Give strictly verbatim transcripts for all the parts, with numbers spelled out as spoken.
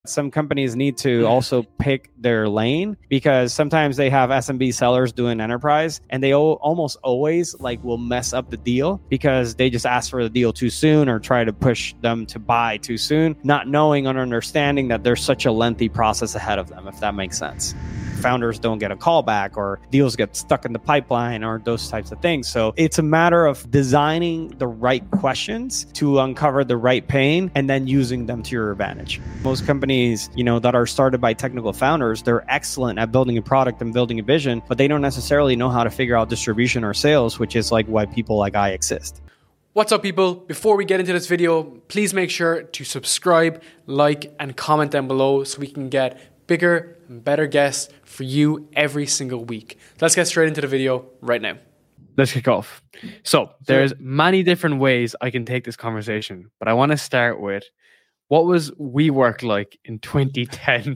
Some companies need to also pick their lane, because sometimes they have S M B sellers doing enterprise, and they o- almost always like will mess up the deal because they just ask for the deal too soon or try to push them to buy too soon, not knowing or understanding that there's such a lengthy process ahead of them, if that makes sense. Founders don't get a call back, or deals get stuck in the pipeline, or those types of things. So it's a matter of designing the right questions to uncover the right pain and then using them to your advantage. Most companies, you know, that are started by technical founders, they're excellent at building a product and building a vision, but they don't necessarily know how to figure out distribution or sales, which is like why people like I exist. What's up, people? Before we get into this video, please make sure to subscribe, like, and comment down below so we can get bigger and better guests for you every single week. Let's get straight into the video right now. Let's kick off. So there's many different ways I can take this conversation, but I want to start with, what was WeWork like in twenty ten?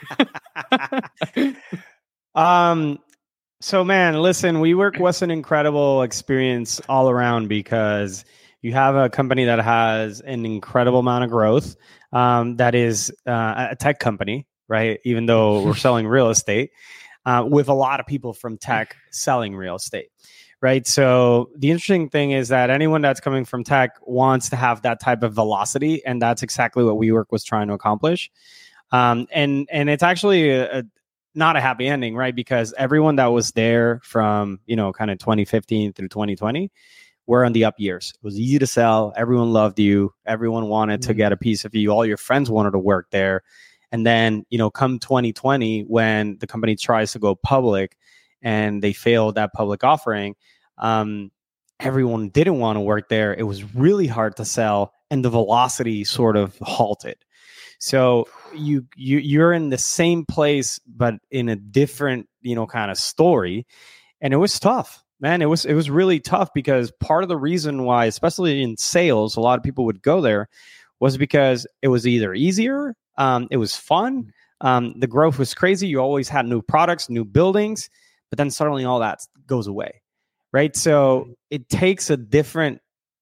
um, so man, listen, WeWork was an incredible experience all around, because you have a company that has an incredible amount of growth, um, that is uh, a tech company, right? Even though we're selling real estate, uh, with a lot of people from tech selling real estate, right? So the interesting thing is that anyone that's coming from tech wants to have that type of velocity, and that's exactly what WeWork was trying to accomplish. Um, and and it's actually a, a, not a happy ending, right? Because everyone that was there from, you know, kind of twenty fifteen through twenty twenty were on the up years. It was easy to sell. Everyone loved you. Everyone wanted mm-hmm. to get a piece of you. All your friends wanted to work there. And then, you know, come twenty twenty, when the company tries to go public and they failed that public offering, um, everyone didn't want to work there. It was really hard to sell, and the velocity sort of halted. So you you you're in the same place, but in a different, you know, kind of story, and it was tough, man. It was it was really tough, because part of the reason why, especially in sales, a lot of people would go there was because it was either easier. Um, it was fun. Um, the growth was crazy. You always had new products, new buildings, but then suddenly all that goes away, right? So it takes a different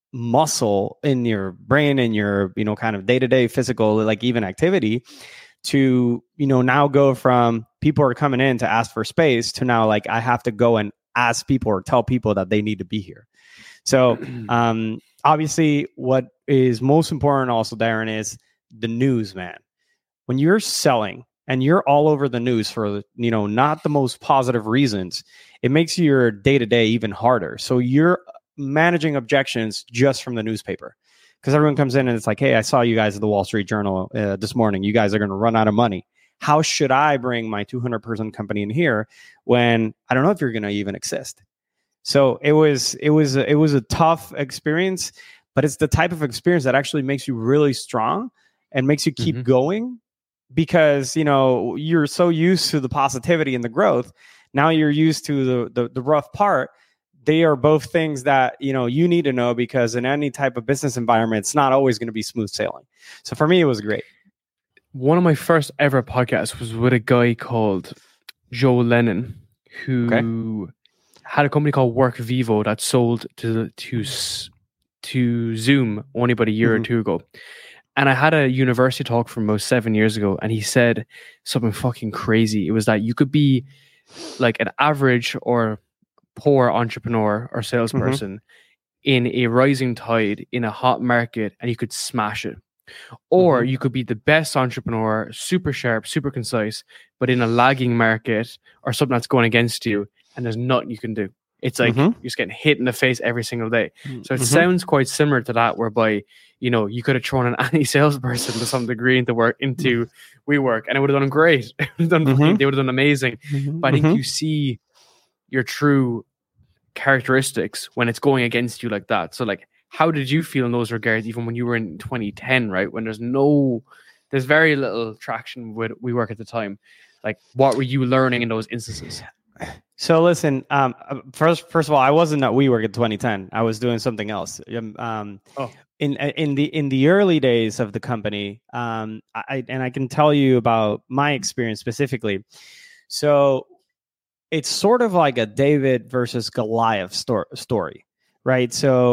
muscle in your brain and your, you know, kind of day-to-day physical, like even activity, to, you know, now go from people are coming in to ask for space to now like I have to go and ask people or tell people that they need to be here. So um, obviously what is most important also, Darren, is the news, man. When you're selling and you're all over the news for, you know, not the most positive reasons, it makes your day-to-day even harder. So you're managing objections just from the newspaper, because everyone comes in and it's like, hey, I saw you guys at the Wall Street Journal uh, this morning. You guys are going to run out of money. How should I bring my two hundred person company in here when I don't know if you're going to even exist? So it was, it was, it was a tough experience, but it's the type of experience that actually makes you really strong and makes you keep mm-hmm. going. Because, you know, you're so used to the positivity and the growth. Now you're used to the, the the rough part. They are both things that, you know, you need to know, because in any type of business environment, it's not always going to be smooth sailing. So for me, it was great. One of my first ever podcasts was with a guy called Joe Lennon, who okay. had a company called WorkVivo that sold to to to Zoom only about a year mm-hmm. or two ago. And I had a university talk from about seven years ago, and he said something fucking crazy. It was that you could be like an average or poor entrepreneur or salesperson mm-hmm. in a rising tide in a hot market, and you could smash it. Or mm-hmm. you could be the best entrepreneur, super sharp, super concise, but in a lagging market or something that's going against you, and there's nothing you can do. It's like mm-hmm. you're just getting hit in the face every single day. So it mm-hmm. sounds quite similar to that, whereby, you know, you could have thrown an any salesperson to some degree into work into WeWork, and it would have done great. It would have done, mm-hmm. They would have done amazing. Mm-hmm. But I think mm-hmm. you see your true characteristics when it's going against you like that. So like, how did you feel in those regards, even when you were in twenty ten, right? When there's no, there's very little traction with WeWork at the time. Like, what were you learning in those instances? So listen, um, first, first of all, I wasn't at WeWork in twenty ten. I was doing something else. Um, oh. in in the in the early days of the company, um, I and I can tell you about my experience specifically. So it's sort of like a David versus Goliath sto- story, right? So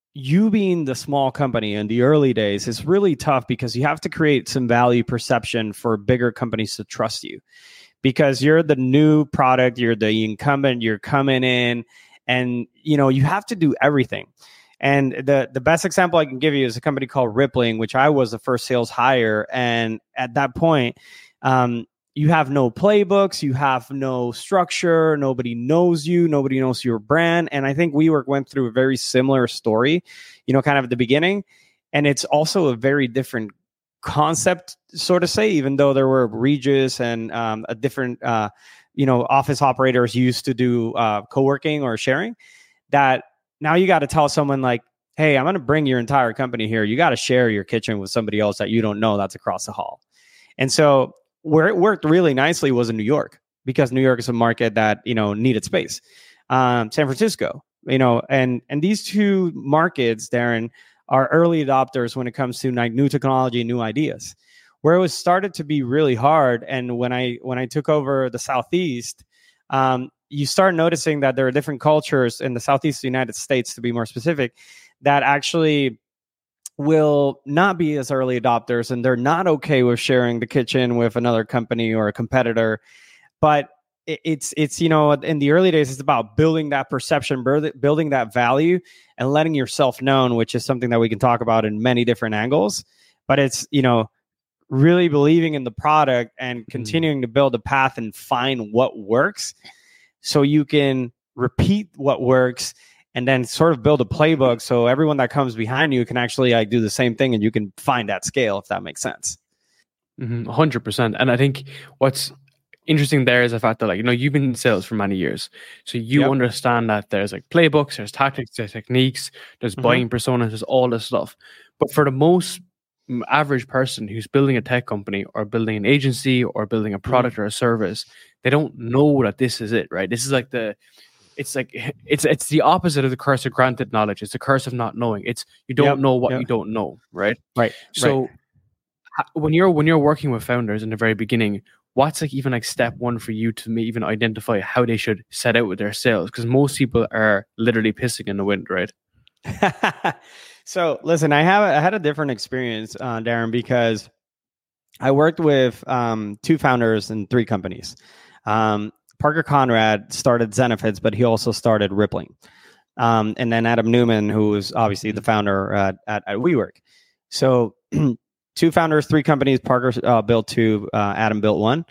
you being the small company in the early days is really tough because you have to create some value perception for bigger companies to trust you, because you're the new product, you're the incumbent, you're coming in, and you know you have to do everything. And the the best example I can give you is a company called Rippling, which I was the first sales hire. And at that point, um, you have no playbooks, you have no structure, nobody knows you, nobody knows your brand. And I think WeWork went through a very similar story, you know, kind of at the beginning. And it's also a very different concept, sort of say, even though there were Regus and um, a different, uh, you know, office operators used to do uh, co-working or sharing, that now you got to tell someone like, hey, I'm going to bring your entire company here. You got to share your kitchen with somebody else that you don't know that's across the hall. And so where it worked really nicely was in New York, because New York is a market that, you know, needed space. Um, San Francisco, you know, and and these two markets, Darren, are early adopters when it comes to like new technology, new ideas. Where it was started to be really hard, and when I when I took over the Southeast, um, you start noticing that there are different cultures in the Southeast United States, to be more specific, that actually will not be as early adopters, and they're not okay with sharing the kitchen with another company or a competitor. But it, it's it's you know, in the early days, it's about building that perception, building that value, and letting yourself known, which is something that we can talk about in many different angles. But it's, you know, really believing in the product and continuing mm. to build a path and find what works, so you can repeat what works, and then sort of build a playbook so everyone that comes behind you can actually like do the same thing, and you can find that scale, if that makes sense. Mm-hmm, one hundred percent. And I think what's interesting there is the fact that, like, you know, you've been in sales for many years. So you yep. understand that there's like playbooks, there's tactics, there's techniques, there's mm-hmm. buying personas, there's all this stuff. But for the most average person who's building a tech company or building an agency or building a product mm-hmm. or a service, they don't know that this is it, right? This is like the It's like it's it's the opposite of the curse of granted knowledge. It's the curse of not knowing. It's you don't yep, know what yep. you don't know, right? Right. So right. when you're when you're working with founders in the very beginning, what's like even like step one for you to even identify how they should set out with their sales? Because most people are literally pissing in the wind, right? So listen, I have I had a different experience, uh, Darren, because I worked with um, two founders in three companies. Um, Parker Conrad started Zenefits, but he also started Rippling. Um, and then Adam Newman, who was obviously the founder at, at, at WeWork. So two founders, three companies. Parker uh, built two, uh, Adam built one.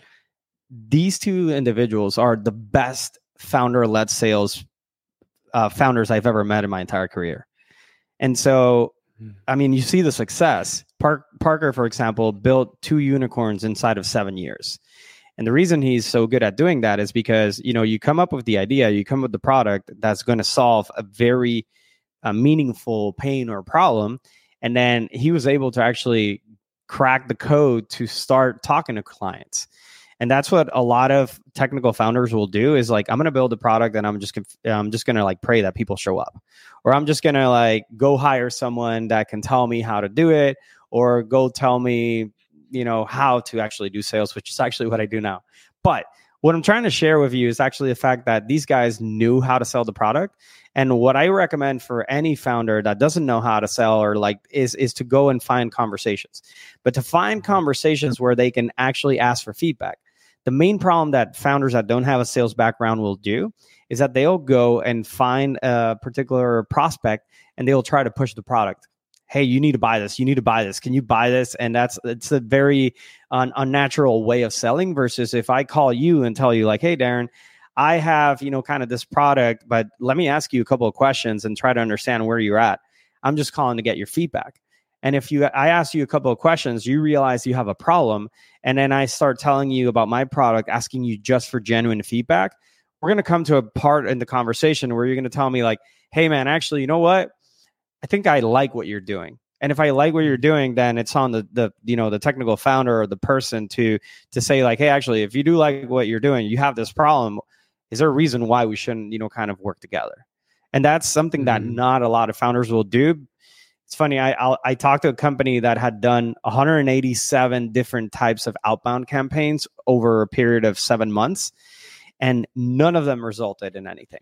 These two individuals are the best founder-led sales uh, founders I've ever met in my entire career. And so, I mean, you see the success. Park, Parker, for example, built two unicorns inside of seven years. And the reason he's so good at doing that is because, you know, you come up with the idea, you come up with the product that's going to solve a very uh, meaningful pain or problem. And then he was able to actually crack the code to start talking to clients. And that's what a lot of technical founders will do, is like, I'm going to build a product and I'm just, I'm just going to like pray that people show up, or I'm just going to like go hire someone that can tell me how to do it, or go tell me, you know, how to actually do sales, which is actually what I do now. But what I'm trying to share with you is actually the fact that these guys knew how to sell the product. And what I recommend for any founder that doesn't know how to sell or like is, is to go and find conversations, but to find conversations where they can actually ask for feedback. The main problem that founders that don't have a sales background will do is that they'll go and find a particular prospect and they'll try to push the product. Hey, you need to buy this. You need to buy this. Can you buy this? And that's it's a very un, unnatural way of selling, versus if I call you and tell you like, hey, Darren, I have, you know, kind of this product, but let me ask you a couple of questions and try to understand where you're at. I'm just calling to get your feedback. And if you, I ask you a couple of questions, you realize you have a problem. And then I start telling you about my product, asking you just for genuine feedback. We're going to come to a part in the conversation where you're going to tell me like, hey man, actually, you know what? I think I like what you're doing. And if I like what you're doing, then it's on the, the, you know, the technical founder or the person to, to say like, hey, actually, if you do like what you're doing, you have this problem. Is there a reason why we shouldn't, you know, kind of work together? And that's something mm-hmm. that not a lot of founders will do. It's funny. I I'll, I talked to a company that had done one hundred eighty-seven different types of outbound campaigns over a period of seven months, and none of them resulted in anything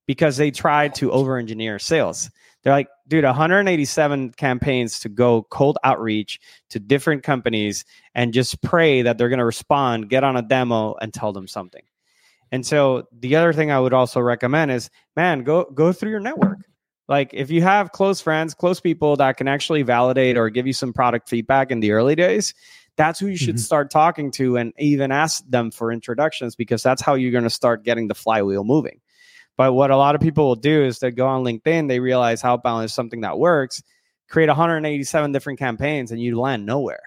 because they tried to over engineer sales. They're like, dude, one hundred eighty-seven campaigns to go cold outreach to different companies and just pray that they're going to respond, get on a demo and tell them something. And so the other thing I would also recommend is, man, go go through your network. Like if you have close friends, close people that can actually validate or give you some product feedback in the early days, that's who you should mm-hmm. start talking to, and even ask them for introductions, because that's how you're going to start getting the flywheel moving. But what a lot of people will do is they go on LinkedIn, they realize outbound is something that works, create one hundred eighty-seven different campaigns, and you land nowhere.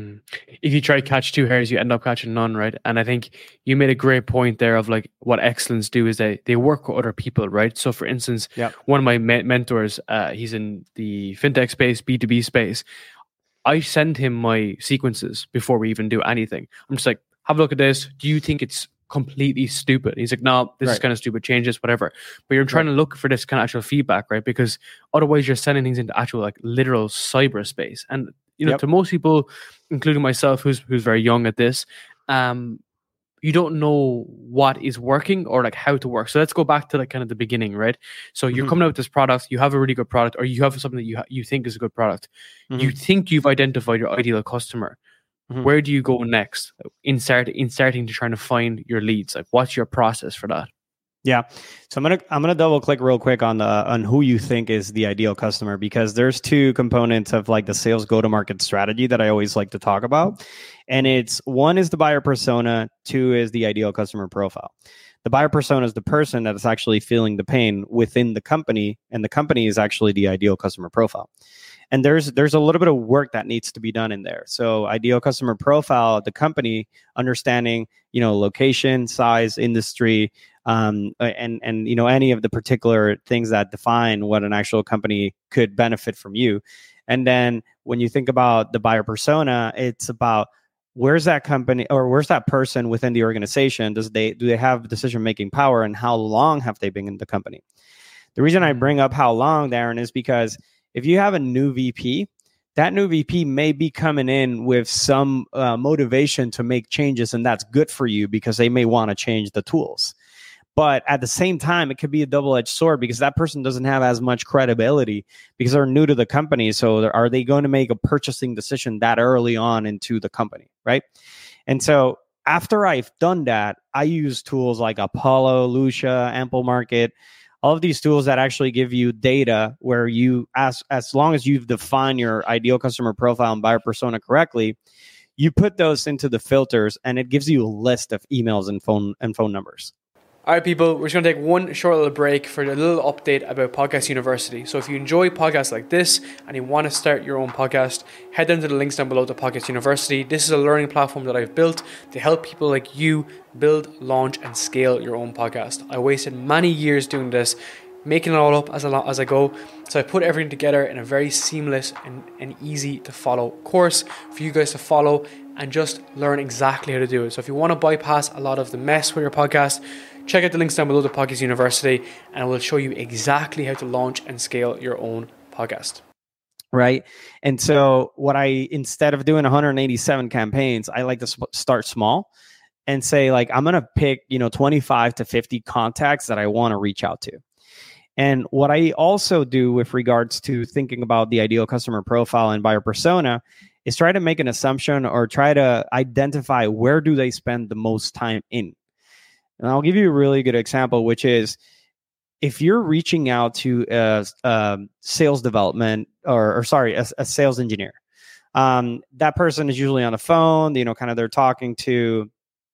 If you try to catch two hares, you end up catching none, right? And I think you made a great point there of like what excellence do is they they work with other people, right? So for instance, yep. one of my me- mentors, uh, he's in the fintech space, B two B space. I send him my sequences before we even do anything. I'm just like, have a look at this. Do you think it's completely stupid? He's like, no, this right. is kind of stupid, change this, whatever. But you're trying right. to look for this kind of actual feedback, right? Because otherwise you're sending things into actual like literal cyberspace. And you know, yep. to most people, including myself, who's who's very young at this, um, you don't know what is working or like how to work. So let's go back to like kind of the beginning, right? So you're mm-hmm. coming out with this product, you have a really good product, or you have something that you ha- you think is a good product. Mm-hmm. You think you've identified your ideal customer. Mm-hmm. Where do you go next in start in starting to trying to find your leads? Like, what's your process for that? Yeah, so I'm gonna I'm gonna double click real quick on the on who you think is the ideal customer, because there's two components of like the sales go to market strategy that I always like to talk about, and it's one is the buyer persona, two is the ideal customer profile. The buyer persona is the person that is actually feeling the pain within the company, and the company is actually the ideal customer profile. And there's there's a little bit of work that needs to be done in there. So ideal customer profile, the company understanding, you know, location, size, industry, um, and and you know any of the particular things that define what an actual company could benefit from you. And then when you think about the buyer persona, it's about where's that company or where's that person within the organization? Does they do they have decision making power, and how long have they been in the company? The reason I bring up how long, Darren, is because if you have a new V P, that new V P may be coming in with some uh, motivation to make changes, and that's good for you because they may want to change the tools. But at the same time, it could be a double-edged sword because that person doesn't have as much credibility because they're new to the company. So are they going to make a purchasing decision that early on into the company, right? And so after I've done that, I use tools like Apollo, Lucia, Ample Market, all of these tools that actually give you data where you, as as long as you've defined your ideal customer profile and buyer persona correctly, you put those into the filters, and it gives you a list of emails and phone and phone numbers. All right, people, we're just going to take one short little break for a little update about Podcast University. So if you enjoy podcasts like this and you want to start your own podcast, head down to the links down below to Podcast University. This is a learning platform that I've built to help people like you build, launch, and scale your own podcast. I wasted many years doing this, making it all up as I, as I go. So I put everything together in a very seamless and, and easy to follow course for you guys to follow and just learn exactly how to do it. So if you want to bypass a lot of the mess with your podcast, check out the links down below to Podcast University, and it will show you exactly how to launch and scale your own podcast. Right. And so what I, instead of doing one hundred eighty-seven campaigns, I like to sp- start small and say, like, I'm going to pick, you know, twenty-five to fifty contacts that I want to reach out to. And what I also do with regards to thinking about the ideal customer profile and buyer persona is try to make an assumption or try to identify where do they spend the most time in. And I'll give you a really good example, which is if you're reaching out to a, a sales development or, or sorry, a, a sales engineer, um, that person is usually on the phone, you know, kind of they're talking to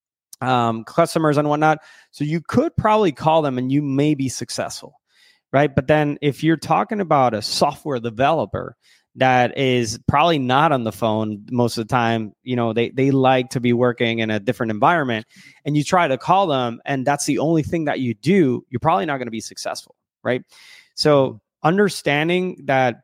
um, customers and whatnot. So you could probably call them and you may be successful, right? But then if you're talking about a software developer that is probably not on the phone most of the time, you know, they they like to be working in a different environment, and you try to call them and that's the only thing that you do, you're probably not going to be successful, right? So understanding that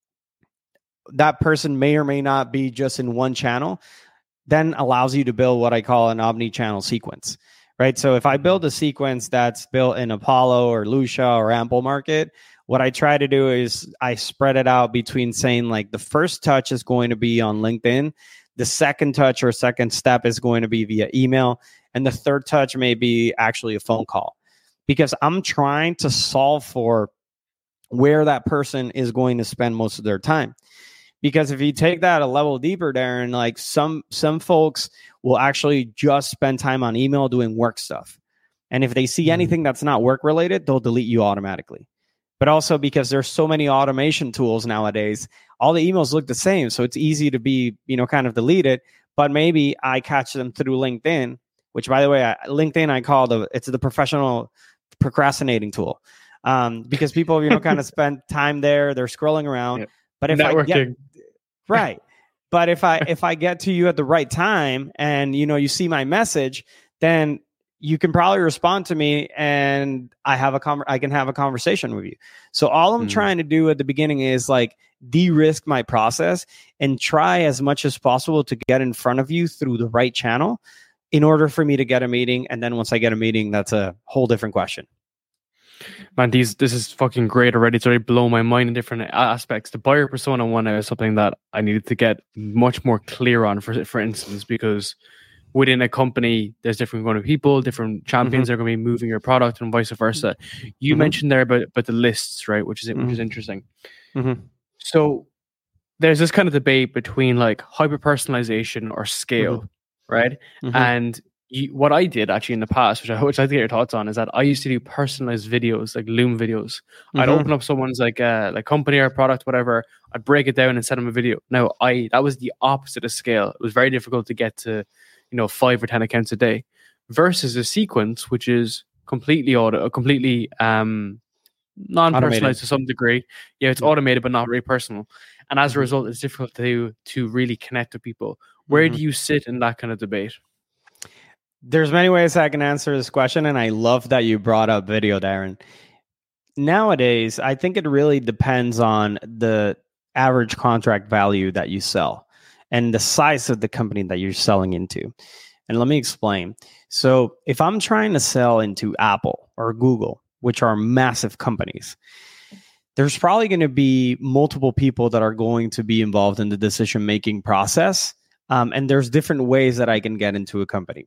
that person may or may not be just in one channel then allows you to build what I call an omni-channel sequence, right? So if I build a sequence that's built in Apollo or Lucia or Ample Market, what I try to do is I spread it out between saying like the first touch is going to be on LinkedIn, the second touch or second step is going to be via email, and the third touch may be actually a phone call. because I'm trying to solve for where that person is going to spend most of their time. Because if you take that a level deeper, Darren, like some some folks will actually just spend time on email doing work stuff. And if they see anything that's not work related, they'll delete you automatically. But also because there's so many automation tools nowadays, all the emails look the same. So it's easy to be, you know, kind of deleted. But maybe I catch them through LinkedIn, which, by the way, I, LinkedIn I call the it's the professional procrastinating tool, um, because people, you know, kind of spend time there. They're scrolling around. Yeah. But if Networking. I get right, but if I if I get to you at the right time and you know you see my message, then you can probably respond to me and I have a con- I can have a conversation with you. So all I'm mm. trying to do at the beginning is like de-risk my process and try as much as possible to get in front of you through the right channel in order for me to get a meeting. And then once I get a meeting, that's a whole different question. Man, these this is fucking great already. It's already blown my mind in different aspects. The buyer persona one is something that I needed to get much more clear on, for for instance, because within a company, there's different kind of people, different champions mm-hmm. are going to be moving your product and vice versa. You mm-hmm. mentioned there about, about the lists, right? Which is mm-hmm. which is interesting. Mm-hmm. So there's this kind of debate between like hyper personalization or scale, mm-hmm. right? Mm-hmm. And you, what I did actually in the past, which I which I think your thoughts on, is that I used to do personalized videos, like Loom videos. Mm-hmm. I'd open up someone's like uh, like company or product, whatever. I'd break it down and send them a video. Now I that was the opposite of scale. It was very difficult to get to, you know, five or ten accounts a day, versus a sequence, which is completely auto, completely um, non-personalized automated. To some degree. Yeah, it's yeah. automated, but not very personal. And as mm-hmm. a result, it's difficult to to really connect with people. Where mm-hmm. do you sit in that kind of debate? There's many ways I can answer this question, and I love that you brought up video, Darren. Nowadays, I think it really depends on the average contract value that you sell and the size of the company that you're selling into. And let me explain. So if I'm trying to sell into Apple or Google, which are massive companies, there's probably going to be multiple people that are going to be involved in the decision-making process. Um, and there's different ways that I can get into a company.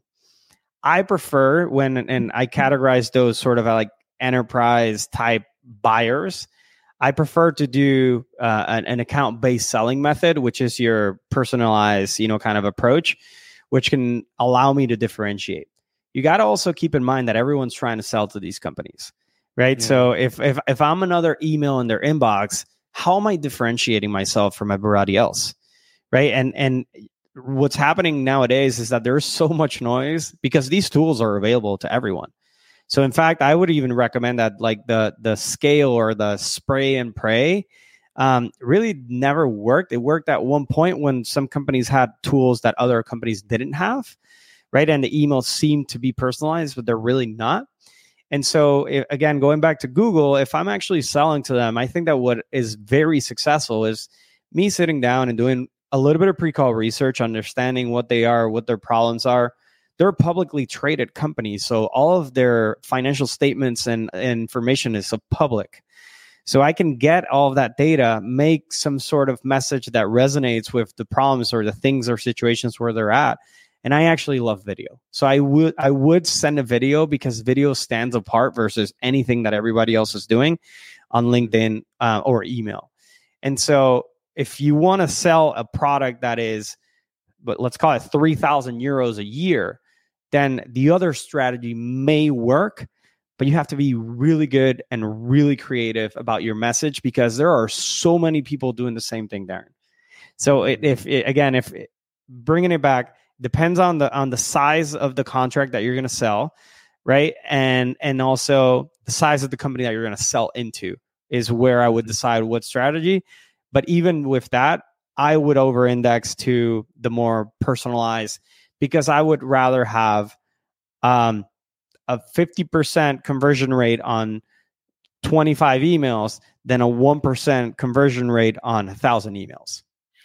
I prefer when, and I categorize those sort of like enterprise type buyers, I prefer to do uh, an, an account-based selling method, which is your personalized, you know, kind of approach, which can allow me to differentiate. You got to also keep in mind that everyone's trying to sell to these companies, right? Yeah. So if, if if I'm another email in their inbox, how am I differentiating myself from everybody else, right? And and what's happening nowadays is that there's so much noise because these tools are available to everyone. So in fact, I would even recommend that like the the scale or the spray and pray um, really never worked. It worked at one point when some companies had tools that other companies didn't have, right? And the emails seemed to be personalized, but they're really not. And so if, again, going back to Google, if I'm actually selling to them, I think that what is very successful is me sitting down and doing a little bit of pre-call research, understanding what they are, what their problems are. They're publicly traded companies, so all of their financial statements and, and information is public. So I can get all of that data, make some sort of message that resonates with the problems or the things or situations where they're at. And I actually love video. So I would I would send a video because video stands apart versus anything that everybody else is doing on LinkedIn uh, or email. And so if you want to sell a product that is, but let's call it three thousand euros a year, then the other strategy may work, but you have to be really good and really creative about your message because there are so many people doing the same thing, Darren. So it, if it, again, if it, bringing it back depends on the on the size of the contract that you're going to sell, right? And and also the size of the company that you're going to sell into is where I would decide what strategy. But even with that, I would over-index to the more personalized because I would rather have um, a fifty percent conversion rate on twenty-five emails than a one percent conversion rate on one thousand emails.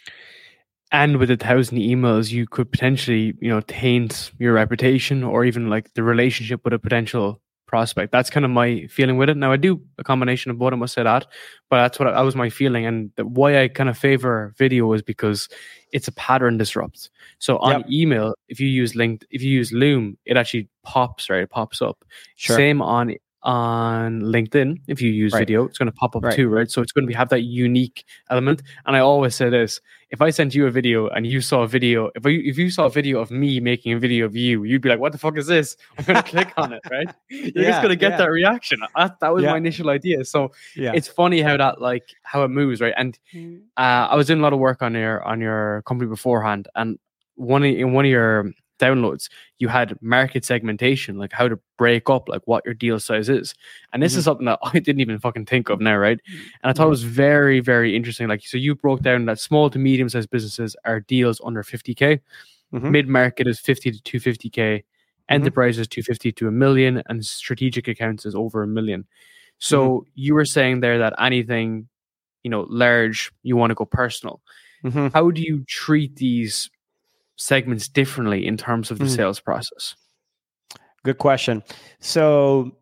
And with a thousand emails, you could potentially, you know, taint your reputation or even like the relationship with a potential prospect. That's kind of my feeling with it. Now I do a combination of both, I must say that, but that's what I, that was my feeling. And the, why I kind of favor video is because it's a pattern disrupt. So on yep. email, if you use linked, if you use Loom, it actually pops, right? It pops up. Sure. Same on on LinkedIn, if you use Right. video, it's going to pop up Right. too, right? So it's going to be, have that unique element. And I always say this: if I sent you a video and you saw a video, if I, if you saw a video of me making a video of you, you'd be like, "What the fuck is this?" I'm going to click on it, right? You're Yeah, just going to get yeah. that reaction. That, that was Yeah. my initial idea. So Yeah. it's funny how that like how it moves, right? And uh, I was doing a lot of work on your on your company beforehand, and one of, in one of your downloads, you had market segmentation, like how to break up like what your deal size is. And this Mhm. is something that I didn't even fucking think of now, right? And I thought it was very, very interesting. Like, so you broke down that small to medium sized businesses are deals under fifty K, Mhm. mid market is fifty to two hundred fifty K, enterprise is two hundred fifty to a million, and strategic accounts is over a million. So you were saying there that anything, you know, large, you want to go personal. Mhm. How do you treat these segments differently in terms of the Mhm. sales process? Good question. So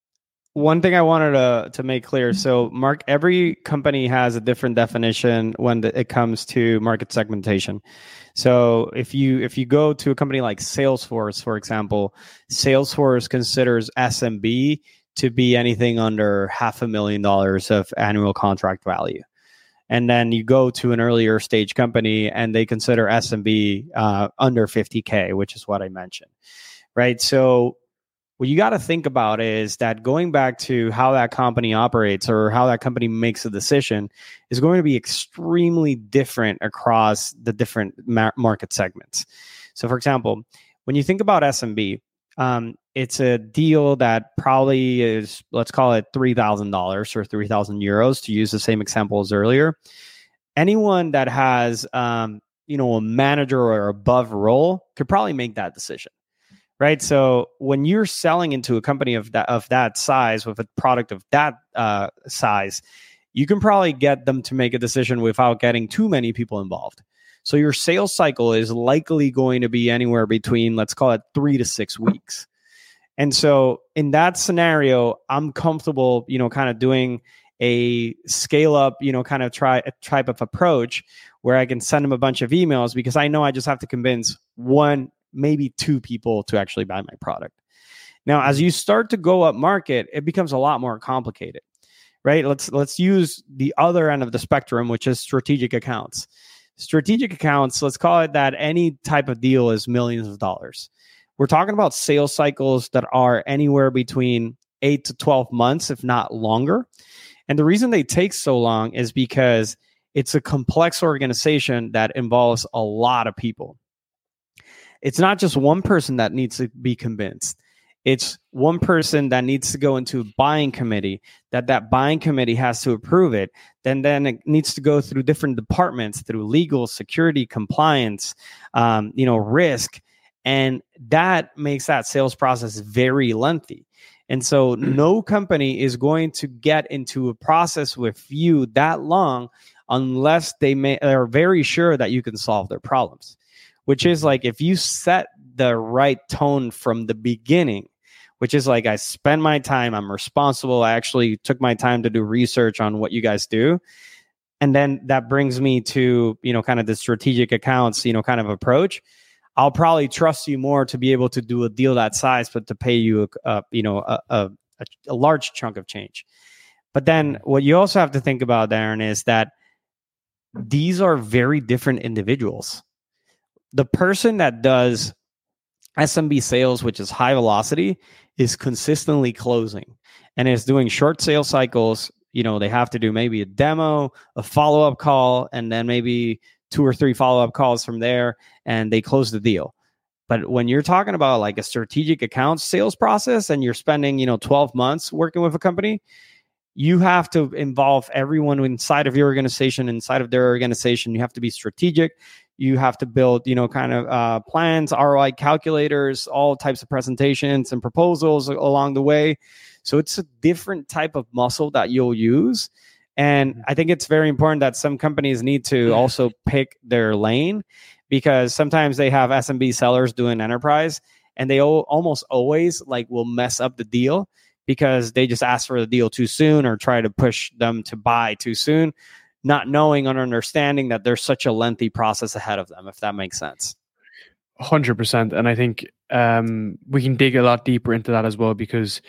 one thing I wanted to to make clear. So Mark, every company has a different definition when the, it comes to market segmentation. So if you if you go to a company like Salesforce, for example, Salesforce considers S M B to be anything under half a million dollars of annual contract value. And then you go to an earlier stage company and they consider S M B uh, under fifty K, which is what I mentioned, right? So what you got to think about is that going back to how that company operates or how that company makes a decision is going to be extremely different across the different mar- market segments. So for example, when you think about S M B, um, it's a deal that probably is, let's call it three thousand dollars or three thousand euros to use the same example as earlier. Anyone that has, um, you know, a manager or above role could probably make that decision. Right. So when you're selling into a company of that of that size with a product of that uh, size, you can probably get them to make a decision without getting too many people involved. So your sales cycle is likely going to be anywhere between, let's call it three to six weeks. And so in that scenario, I'm comfortable, you know, kind of doing a scale up, you know, kind of try a type of approach where I can send them a bunch of emails because I know I just have to convince one, maybe two people to actually buy my product. Now, as you start to go up market, it becomes a lot more complicated, right? Let's let's use the other end of the spectrum, which is strategic accounts. Strategic accounts, let's call it that any type of deal is millions of dollars. We're talking about sales cycles that are anywhere between eight to twelve months, if not longer. And the reason they take so long is because it's a complex organization that involves a lot of people. It's not just one person that needs to be convinced. It's one person that needs to go into a buying committee, that that buying committee has to approve it. Then, then it needs to go through different departments, through legal, security, compliance, um, you know, risk. And that makes that sales process very lengthy. And so no company is going to get into a process with you that long unless they may, are very sure that you can solve their problems. Which is like if you set the right tone from the beginning, which is like I spend my time, I'm responsible, I actually took my time to do research on what you guys do. And then that brings me to, you know, kind of the strategic accounts, you know, kind of approach. I'll probably trust you more to be able to do a deal that size, but to pay you, a, a you know, a, a, a large chunk of change. But then what you also have to think about, Darren, is that these are very different individuals. The person that does S M B sales, which is high velocity, is consistently closing and is doing short sales cycles. You know, they have to do maybe a demo, a follow-up call, and then maybe two or three follow-up calls from there, and they close the deal. But when you're talking about like a strategic account sales process and you're spending, you know, twelve months working with a company, you have to involve everyone inside of your organization, inside of their organization. You have to be strategic. You have to build, you know, kind of uh, plans, R O I calculators, all types of presentations and proposals along the way. So it's a different type of muscle that you'll use. And I think it's very important that some companies need to also pick their lane, because sometimes they have S M B sellers doing enterprise and they o- almost always like will mess up the deal because they just ask for the deal too soon or try to push them to buy too soon, not knowing or understanding that there's such a lengthy process ahead of them, if that makes sense. one hundred percent. And I think um, we can dig a lot deeper into that as well, because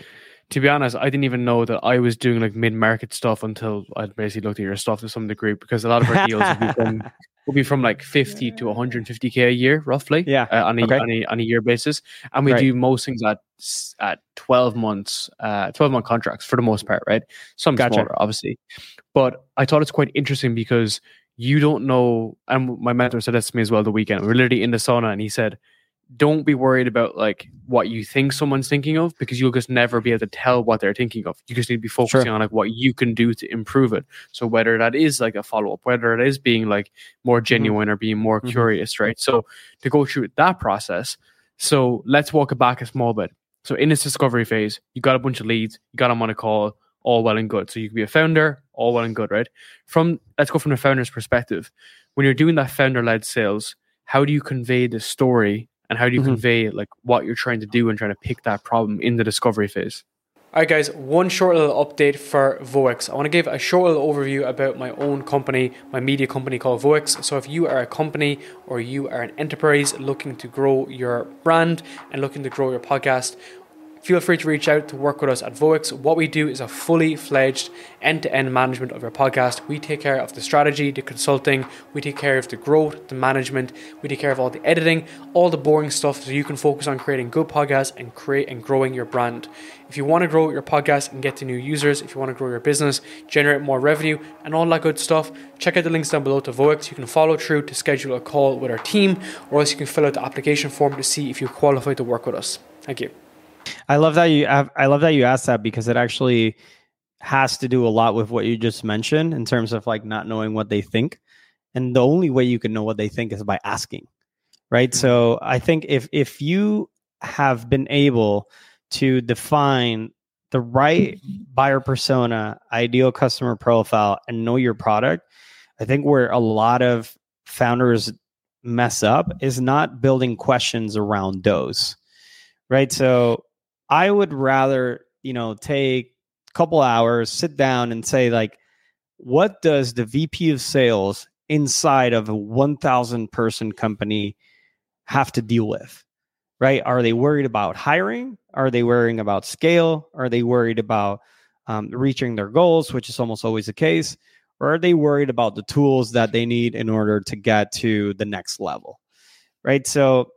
To be honest, I didn't even know that I was doing like mid-market stuff until I basically looked at your stuff to some degree, because a lot of our deals will be from, will be from like fifty to one hundred fifty K a year, roughly, Yeah. uh, on, a, Okay. on, a, on a year basis. And we Right. do most things at at twelve months, uh, twelve month contracts for the most part, right? Some Gotcha. smaller, obviously. But I thought it's quite interesting because you don't know, and my mentor said this to me as well the weekend. We were literally in the sauna and he said, don't be worried about like what you think someone's thinking of, because you'll just never be able to tell what they're thinking of. You just need to be focusing Sure. on like what you can do to improve it. So whether that is like a follow-up, whether it is being like more genuine mm-hmm. or being more mm-hmm. curious, right? So to go through that process. So let's walk it back a small bit. So in this discovery phase, you got a bunch of leads, you got them on a call, all well and good. So you can be a founder, all well and good, right? From let's go from the founder's perspective. When you're doing that founder-led sales, how do you convey the story? And how do you mm-hmm. convey like what you're trying to do and trying to pick that problem in the discovery phase? All right, guys, one short little update for Voex. I want to give a short little overview about my own company, my media company called Voex. So if you are a company or you are an enterprise looking to grow your brand and looking to grow your podcast, feel free to reach out to work with us at Voex. What we do is a fully fledged end-to-end management of your podcast. We take care of the strategy, the consulting, we take care of the growth, the management, we take care of all the editing, all the boring stuff so you can focus on creating good podcasts and create and growing your brand. If you want to grow your podcast and get to new users, if you want to grow your business, generate more revenue and all that good stuff, check out the links down below to Voex. You can follow through to schedule a call with our team, or else you can fill out the application form to see if you qualify to work with us. Thank you. I love that you have, I love that you asked that, because it actually has to do a lot with what you just mentioned in terms of like not knowing what they think. And the only way you can know what they think is by asking, right? Mm-hmm. So I think if if you have been able to define the right buyer persona, ideal customer profile, and know your product, I think where a lot of founders mess up is not building questions around those, right? So I would rather, you know, take a couple hours, sit down and say, like, what does the V P of sales inside of a one thousand person company have to deal with, right? Are they worried about hiring? Are they worrying about scale? Are they worried about um, reaching their goals, which is almost always the case? Or are they worried about the tools that they need in order to get to the next level, right? So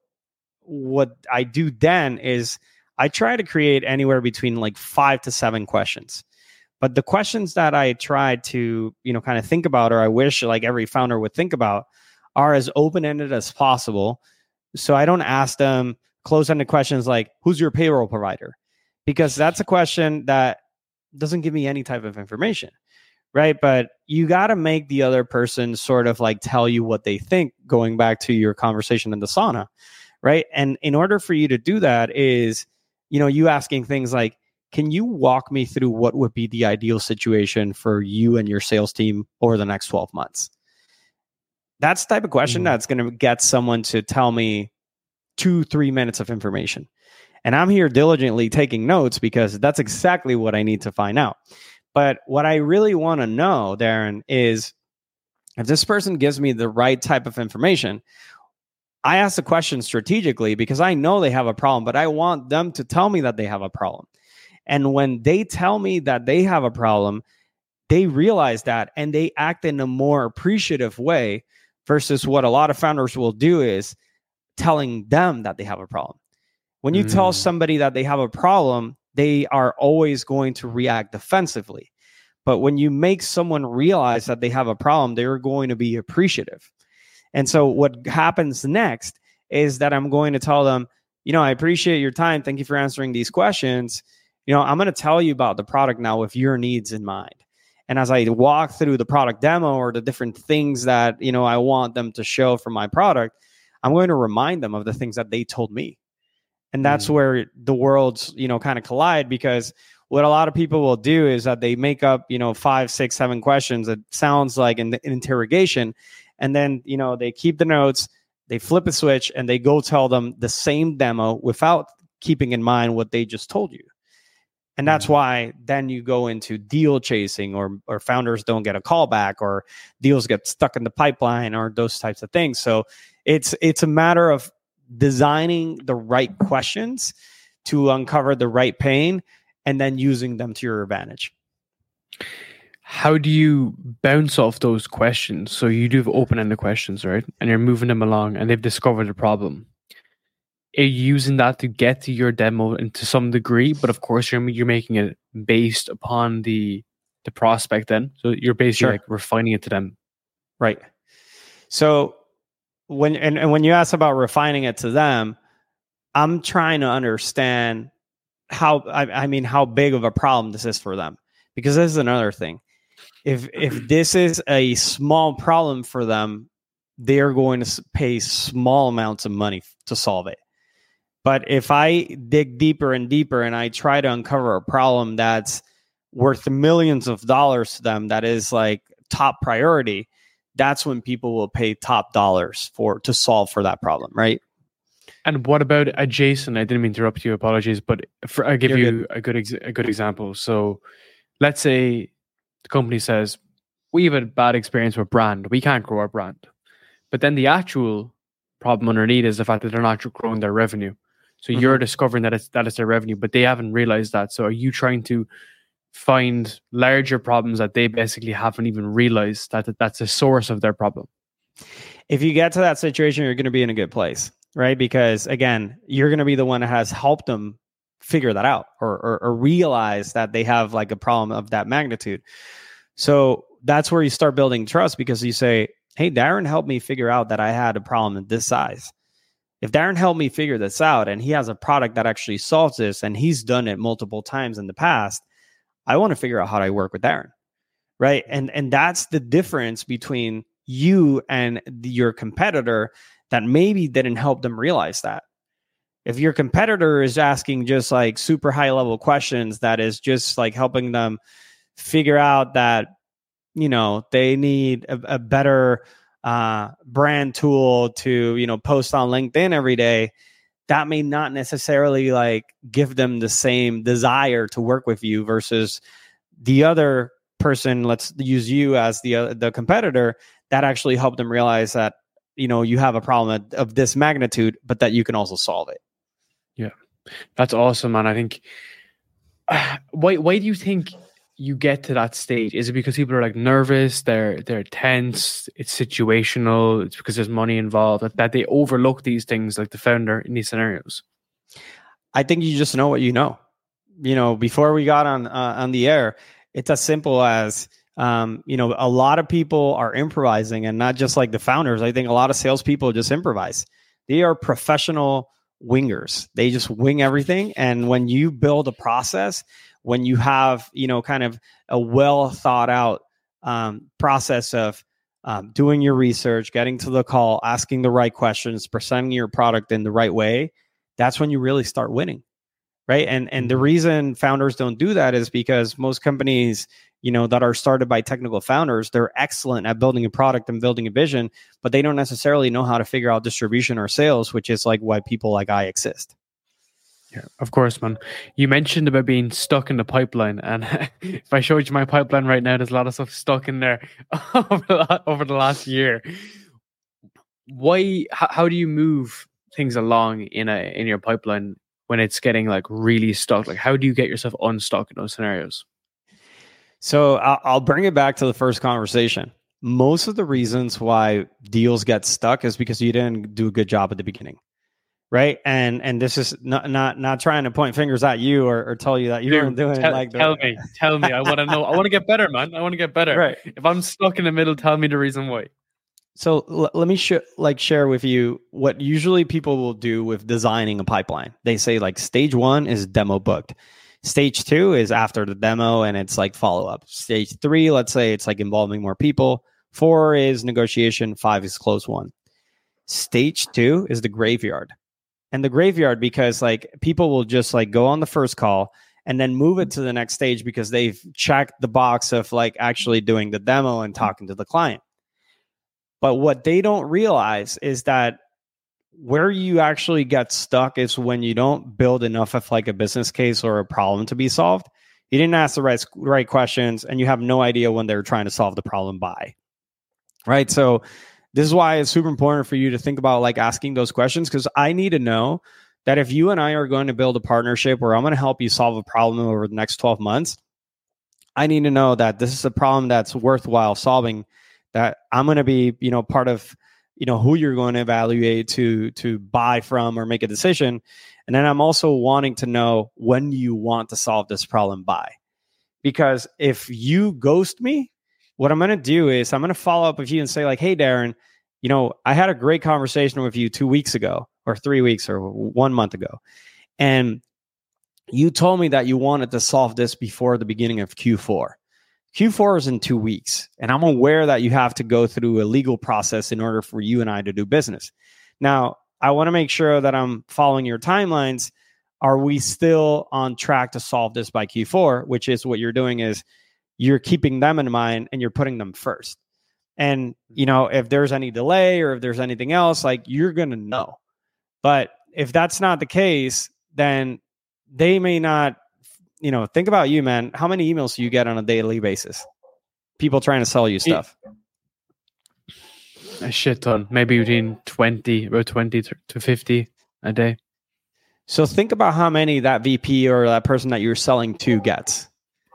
what I do then is I try to create anywhere between like five to seven questions. But the questions that I try to, you know, kind of think about, or I wish like every founder would think about, are as open-ended as possible. So I don't ask them close-ended questions like, who's your payroll provider? Because that's a question that doesn't give me any type of information, right? But you got to make the other person sort of like tell you what they think, going back to your conversation in the sauna, right? And in order for you to do that is, you know, you asking things like, can you walk me through what would be the ideal situation for you and your sales team over the next twelve months? That's the type of question mm-hmm. that's going to get someone to tell me two, three minutes of information. And I'm here diligently taking notes because that's exactly what I need to find out. But what I really want to know, Darren, is if this person gives me the right type of information, I ask the question strategically because I know they have a problem, but I want them to tell me that they have a problem. And when they tell me that they have a problem, they realize that and they act in a more appreciative way versus what a lot of founders will do is telling them that they have a problem. When you mm. tell somebody that they have a problem, they are always going to react defensively. But when you make someone realize that they have a problem, they're going to be appreciative. And so what happens next is that I'm going to tell them, you know, I appreciate your time. Thank you for answering these questions. You know, I'm going to tell you about the product now with your needs in mind. And as I walk through the product demo or the different things that, you know, I want them to show from my product, I'm going to remind them of the things that they told me. And that's mm. where the worlds, you know, kind of collide, because what a lot of people will do is that they make up, you know, five, six, seven questions. It sounds like an, an interrogation. And then, you know, they keep the notes, they flip a switch, and they go tell them the same demo without keeping in mind what they just told you. And that's mm-hmm. why then you go into deal chasing, or or founders don't get a call back, or deals get stuck in the pipeline, or those types of things. So it's it's a matter of designing the right questions to uncover the right pain and then using them to your advantage. How do you bounce off those questions? So you do have open-ended questions, right? And you're moving them along and they've discovered a problem. Are you using that to get to your demo and to some degree? But of course, you're you're making it based upon the the prospect then. So you're basically Sure. like refining it to them. Right. So when and, and when you ask about refining it to them, I'm trying to understand how I, I mean how big of a problem this is for them. Because this is another thing. If if this is a small problem for them, they're going to pay small amounts of money to solve it. But if I dig deeper and deeper and I try to uncover a problem that's worth millions of dollars to them, that is like top priority, that's when people will pay top dollars for to solve for that problem, right? And what about adjacent? I didn't mean to interrupt you. Apologies, but for, I'll give You're you good. a good ex- a good example. So, let's say the company says we have a bad experience with brand. We can't grow our brand, but then the actual problem underneath is the fact that they're not growing their revenue. So mm-hmm. you're discovering that it's that it's their revenue, but they haven't realized that. So, are you trying to find larger problems that they basically haven't even realized that, that that's a source of their problem? If you get to that situation, you're going to be in a good place, right? Because again, you're going to be the one that has helped them figure that out or, or, or realize that they have like a problem of that magnitude. So that's where you start building trust, because you say, hey, Darren helped me figure out that I had a problem at this size. If Darren helped me figure this out and he has a product that actually solves this and he's done it multiple times in the past, I want to figure out how do I work with Darren, right? And and that's the difference between you and the, your competitor that maybe didn't help them realize that. If your competitor is asking just like super high level questions that is just like helping them figure out that, you know, they need a, a better uh, brand tool to, you know, post on LinkedIn every day, that may not necessarily like give them the same desire to work with you versus the other person. Let's use you as the uh, the competitor that actually helped them realize that, you know, you have a problem of, of this magnitude, but that you can also solve it. Yeah, that's awesome, man. I think uh, why why do you think you get to that stage? Is it because people are like nervous, they're they're tense, it's situational, it's because there's money involved, that, that they overlook these things like the founder in these scenarios? I think you just know what you know. You know, before we got on uh, on the air, it's as simple as um, you know, a lot of people are improvising, and not just like the founders. I think a lot of salespeople just improvise. They are professional wingers. They just wing everything. And when you build a process, when you have, you know, kind of a well thought out um, process of um, doing your research, getting to the call, asking the right questions, presenting your product in the right way, that's when you really start winning, right? And and the reason founders don't do that is because most companies, you know, that are started by technical founders, they're excellent at building a product and building a vision, but they don't necessarily know how to figure out distribution or sales, which is like why people like I exist. Yeah, of course, man. You mentioned about being stuck in the pipeline, and if I showed you my pipeline right now, there's a lot of stuff stuck in there over, the, over the last year. Why? How, how do you move things along in a in your pipeline when it's getting like really stuck? Like, how do you get yourself unstuck in those scenarios? So I'll, I'll bring it back to the first conversation. Most of the reasons why deals get stuck is because you didn't do a good job at the beginning. Right. And and this is not not not trying to point fingers at you or, or tell you that you Dude, weren't doing tell, like the... tell me, tell me. I want to know. I want to get better, man. I want to get better. Right. If I'm stuck in the middle, tell me the reason why. So l- let me sh- like share with you what usually people will do with designing a pipeline. They say like stage one is demo booked. Stage two is after the demo and it's like follow up. Stage three, let's say it's like involving more people. Four is negotiation. Five is close one. Stage two is the graveyard. And the graveyard, because like people will just like go on the first call and then move it to the next stage because they've checked the box of like actually doing the demo and talking to the client. But what they don't realize is that where you actually get stuck is when you don't build enough of like a business case or a problem to be solved. You didn't ask the right, right questions and you have no idea when they're trying to solve the problem by. Right. So this is why it's super important for you to think about like asking those questions, because I need to know that if you and I are going to build a partnership where I'm going to help you solve a problem over the next twelve months, I need to know that this is a problem that's worthwhile solving, that I'm going to be, you know, part of, you know, who you're going to evaluate to, to buy from or make a decision. And then I'm also wanting to know when you want to solve this problem by. Because if you ghost me, what I'm going to do is I'm going to follow up with you and say like, hey, Darren, you know, I had a great conversation with you two weeks ago or three weeks or one month ago. And you told me that you wanted to solve this before the beginning of Q four. Q four is in two weeks. And I'm aware that you have to go through a legal process in order for you and I to do business. Now, I want to make sure that I'm following your timelines. Are we still on track to solve this by Q four? Which is what you're doing is you're keeping them in mind and you're putting them first. And, you know, if there's any delay or if there's anything else, like you're going to know. But if that's not the case, then they may not, you know, think about you, man. How many emails do you get on a daily basis? People trying to sell you stuff. A shit ton, maybe between twenty, about twenty to fifty a day. So think about how many that V P or that person that you're selling to gets.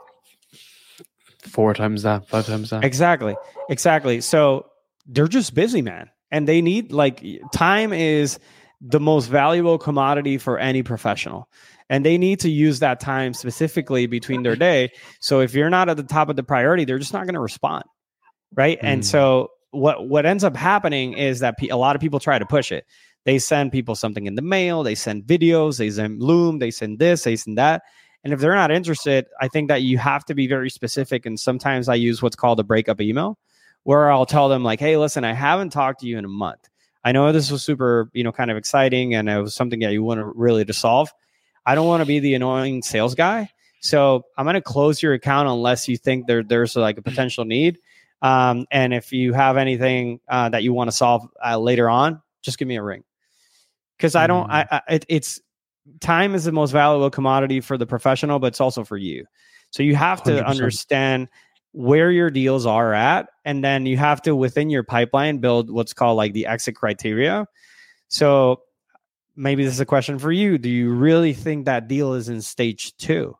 Four times that, five times that. Exactly. Exactly. So they're just busy, man. And they need, like, time is the most valuable commodity for any professional. And they need to use that time specifically between their day. So if you're not at the top of the priority, they're just not going to respond. Right. Mm. And so what, what ends up happening is that a lot of people try to push it. They send people something in the mail. They send videos. They send Loom. They send this. They send that. And if they're not interested, I think that you have to be very specific. And sometimes I use what's called a breakup email, where I'll tell them like, hey, listen, I haven't talked to you in a month. I know this was super, you know, kind of exciting. And it was something that you want to really to solve. I don't want to be the annoying sales guy. So I'm going to close your account unless you think there, there's like a potential need. Um, and if you have anything uh, that you want to solve uh, later on, just give me a ring. Because I don't, mm. I, I it, it's, time is the most valuable commodity for the professional, but it's also for you. So you have to one hundred percent understand where your deals are at. And then you have to, within your pipeline, build what's called like the exit criteria. So maybe this is a question for you. Do you really think that deal is in stage two?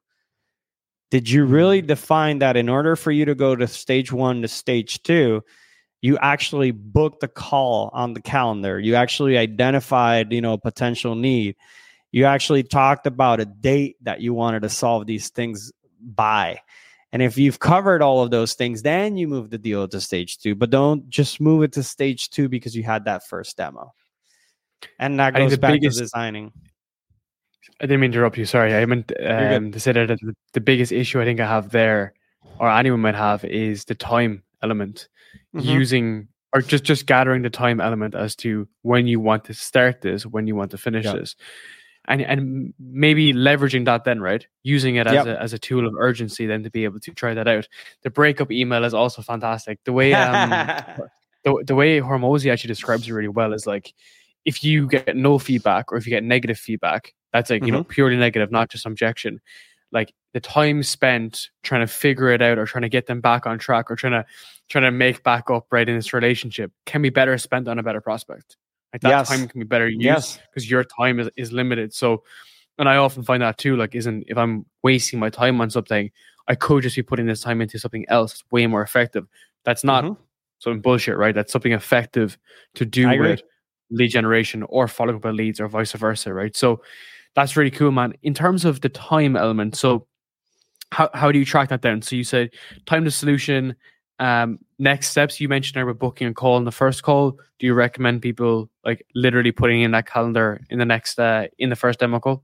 Did you really define that in order for you to go to stage one to stage two, you actually booked the call on the calendar? You actually identified, you know, a potential need. You actually talked about a date that you wanted to solve these things by. And if you've covered all of those things, then you move the deal to stage two. But don't just move it to stage two because you had that first demo. And that goes back biggest, to designing. I didn't mean to interrupt you. Sorry. I meant um, to say that the, the biggest issue I think I have there, or anyone might have, is the time element. Mm-hmm. Using or just, just gathering the time element as to when you want to start this, when you want to finish yep. this. And and maybe leveraging that then, right? Using it as yep. a as a tool of urgency then to be able to try that out. The breakup email is also fantastic. The way um, the, the way Hormozi actually describes it really well is like, if you get no feedback or if you get negative feedback, that's like, mm-hmm. you know, purely negative, not just objection. Like the time spent trying to figure it out or trying to get them back on track or trying to trying to make back up right in this relationship can be better spent on a better prospect. Like that yes. time can be better used because yes. your time is, is limited. So, and I often find that too, like, isn't, if I'm wasting my time on something, I could just be putting this time into something else that's way more effective. That's not mm-hmm. something bullshit, right? That's something effective to do with lead generation or following up with leads or vice versa, right? So that's really cool, man. In terms of the time element, so how, how do you track that down? So you said time to solution. Um, next steps, you mentioned about booking a call in the first call. Do you recommend people like literally putting in that calendar in the next, uh, in the first demo call?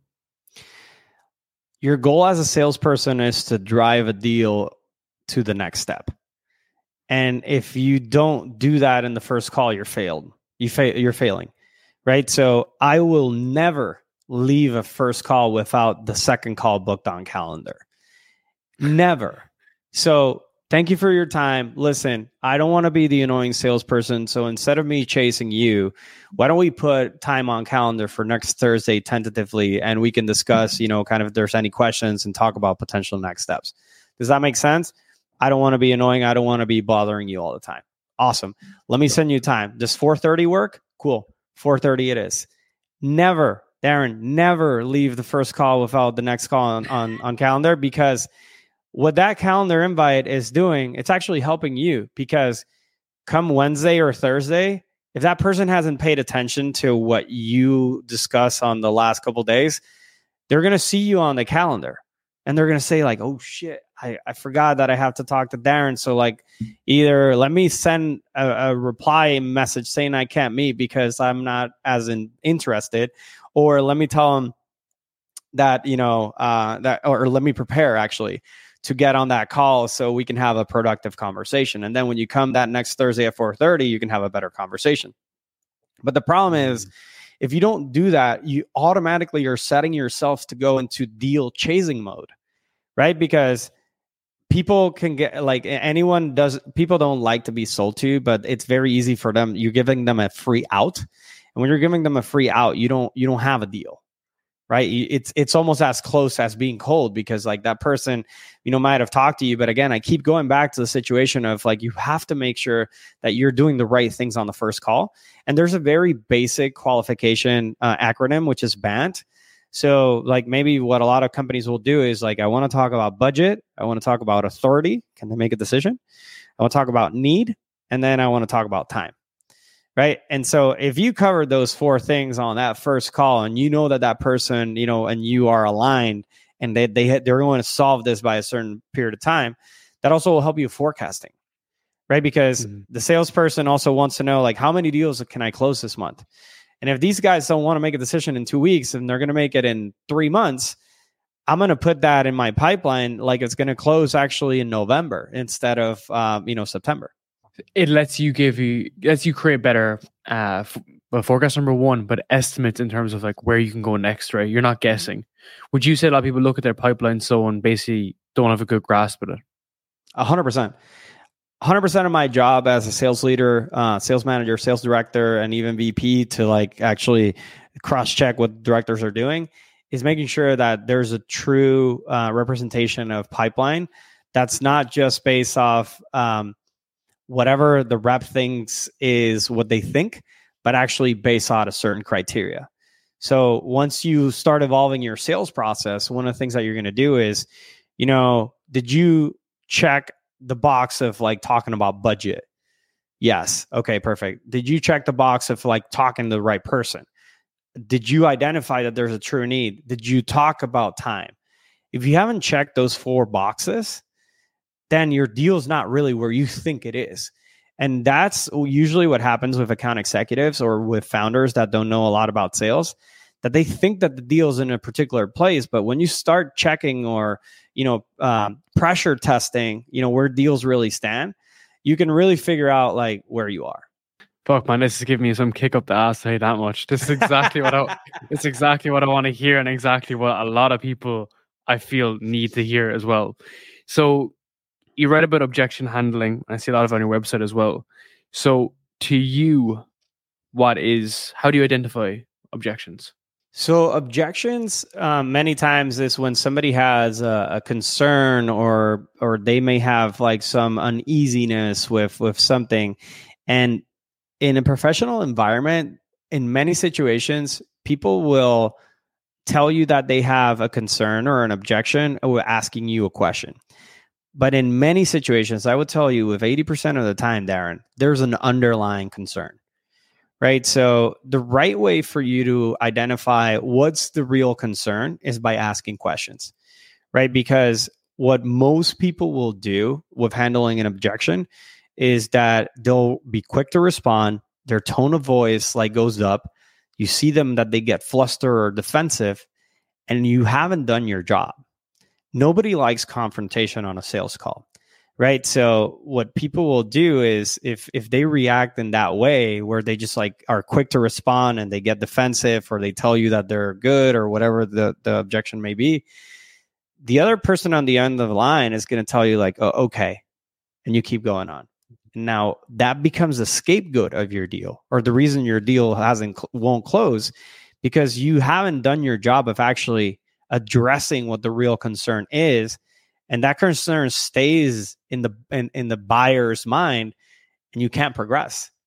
Your goal as a salesperson is to drive a deal to the next step. And if you don't do that in the first call, you're failed. You fa- you're failing, right? So I will never leave a first call without the second call booked on calendar. Never. So thank you for your time. Listen, I don't want to be the annoying salesperson. So instead of me chasing you, why don't we put time on calendar for next Thursday tentatively, and we can discuss, you know, kind of if there's any questions and talk about potential next steps. Does that make sense? I don't want to be annoying. I don't want to be bothering you all the time. Awesome. Let me send you time. Does four thirty work? Cool. four thirty it is. Never Darren, never leave the first call without the next call on, on, on calendar, because what that calendar invite is doing, it's actually helping you, because come Wednesday or Thursday, if that person hasn't paid attention to what you discuss on the last couple of days, they're going to see you on the calendar and they're going to say like, oh shit, I, I forgot that I have to talk to Darren. So like either let me send a, a reply message saying I can't meet because I'm not as in, interested, or let me tell them that, you know, uh, that, or let me prepare actually to get on that call so we can have a productive conversation. And then when you come that next Thursday at four thirty, you can have a better conversation. But the problem is, if you don't do that, you automatically are setting yourself to go into deal chasing mode, right? Because people can get like anyone does, people don't like to be sold to, but it's very easy for them. You're giving them a free out. And when you're giving them a free out, you don't, you don't have a deal. Right. It's it's almost as close as being cold, because like that person, you know, might have talked to you. But again, I keep going back to the situation of like, you have to make sure that you're doing the right things on the first call. And there's a very basic qualification uh, acronym, which is BANT. So like maybe what a lot of companies will do is like, I want to talk about budget. I want to talk about authority. Can they make a decision? I want to talk about need. And then I want to talk about time. Right. And so if you covered those four things on that first call, and you know that that person, you know, and you are aligned, and they, they, they're going to solve this by a certain period of time, that also will help you forecasting. Right. Because mm-hmm. the salesperson also wants to know, like, how many deals can I close this month? And if these guys don't want to make a decision in two weeks and they're going to make it in three months, I'm going to put that in my pipeline like it's going to close actually in November instead of, um, you know, September. It lets you give you lets you create better uh f- well, forecast number one, but estimates in terms of like where you can go next, right? You're not guessing. Would you say a lot of people look at their pipeline so and basically don't have a good grasp of it? A hundred percent. A hundred percent of my job as a sales leader, uh, sales manager, sales director, and even V P to like actually cross-check what directors are doing is making sure that there's a true uh, representation of pipeline that's not just based off um, whatever the rep thinks is what they think, but actually based on a certain criteria. So once you start evolving your sales process, one of the things that you're going to do is, you know, did you check the box of like talking about budget? Yes. Okay, perfect. Did you check the box of like talking to the right person? Did you identify that there's a true need? Did you talk about time? If you haven't checked those four boxes, then your deal is not really where you think it is. And that's usually what happens with account executives or with founders that don't know a lot about sales, that they think that the deal is in a particular place. But when you start checking or, you know, um, pressure testing, you know, where deals really stand, you can really figure out like where you are. Fuck, man, this is giving me some kick up the ass to say that much. This is exactly what I, it's exactly what I want to hear, and exactly what a lot of people I feel need to hear as well. So you write about objection handling. I see a lot of it on your website as well. So to you, what is, how do you identify objections? So objections um, many times is when somebody has a, a concern or or they may have like some uneasiness with with something. And in a professional environment, in many situations, people will tell you that they have a concern or an objection or asking you a question. But in many situations, I would tell you with eighty percent of the time, Darren, there's an underlying concern, right? So the right way for you to identify what's the real concern is by asking questions, right? Because what most people will do with handling an objection is that they'll be quick to respond. Their tone of voice like goes up. You see them that they get flustered or defensive, and you haven't done your job. Nobody likes confrontation on a sales call, right? So what people will do is if if they react in that way where they just like are quick to respond and they get defensive or they tell you that they're good or whatever the, the objection may be, the other person on the end of the line is going to tell you like, oh, okay. And you keep going on. Now that becomes a scapegoat of your deal, or the reason your deal hasn't won't close, because you haven't done your job of actually addressing what the real concern is, and that concern stays in the in, in the buyer's mind, and you can't progress.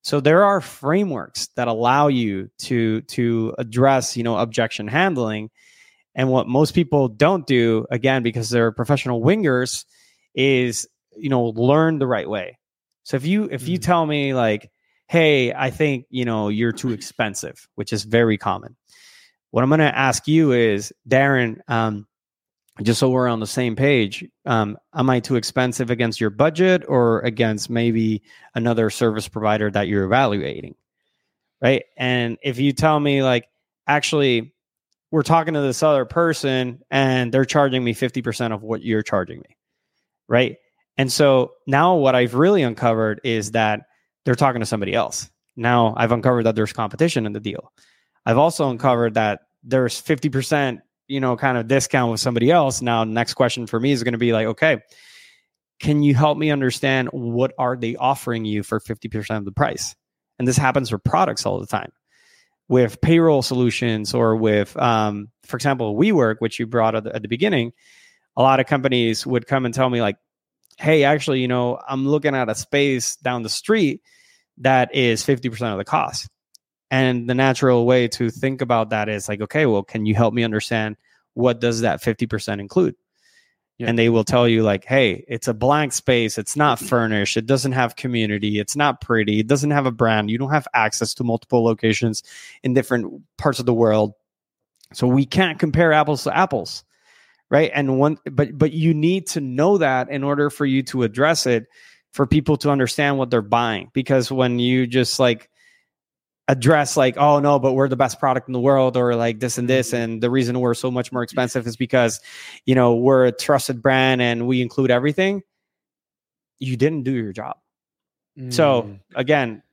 So there are frameworks that allow you to to address, you know, objection handling. And what most people don't do, again, because they're professional wingers, is, you know, learn the right way. So if you if you Mm. tell me like, hey, I think, you know, you're too expensive, which is very common. What I'm going to ask you is, Darren, um, just so we're on the same page, um, am I too expensive against your budget or against maybe another service provider that you're evaluating? Right. And if you tell me like, actually, we're talking to this other person and they're charging me fifty percent of what you're charging me. Right. And so now what I've really uncovered is that they're talking to somebody else. Now I've uncovered that there's competition in the deal. I've also uncovered that there's fifty percent, you know, kind of discount with somebody else. Now, next question for me is going to be like, okay, can you help me understand what are they offering you for fifty percent of the price? And this happens for products all the time. With payroll solutions or with, um, for example, WeWork, which you brought at the, at the beginning, a lot of companies would come and tell me like, hey, actually, you know, I'm looking at a space down the street that is fifty percent of the cost. And the natural way to think about that is like, okay, well, can you help me understand what does that fifty percent include? Yeah. And they will tell you like, hey, it's a blank space. It's not furnished. It doesn't have community. It's not pretty. It doesn't have a brand. You don't have access to multiple locations in different parts of the world. So we can't compare apples to apples. Right. And one, but, but you need to know that in order for you to address it, for people to understand what they're buying. Because when you just like address like, oh no, but we're the best product in the world, or like this and this, and the reason we're so much more expensive is because, you know, we're a trusted brand and we include everything, you didn't do your job. Mm. So again,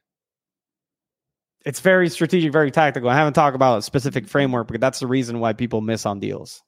it's very strategic, very tactical. I haven't talked about a specific framework, but that's the reason why people miss on deals.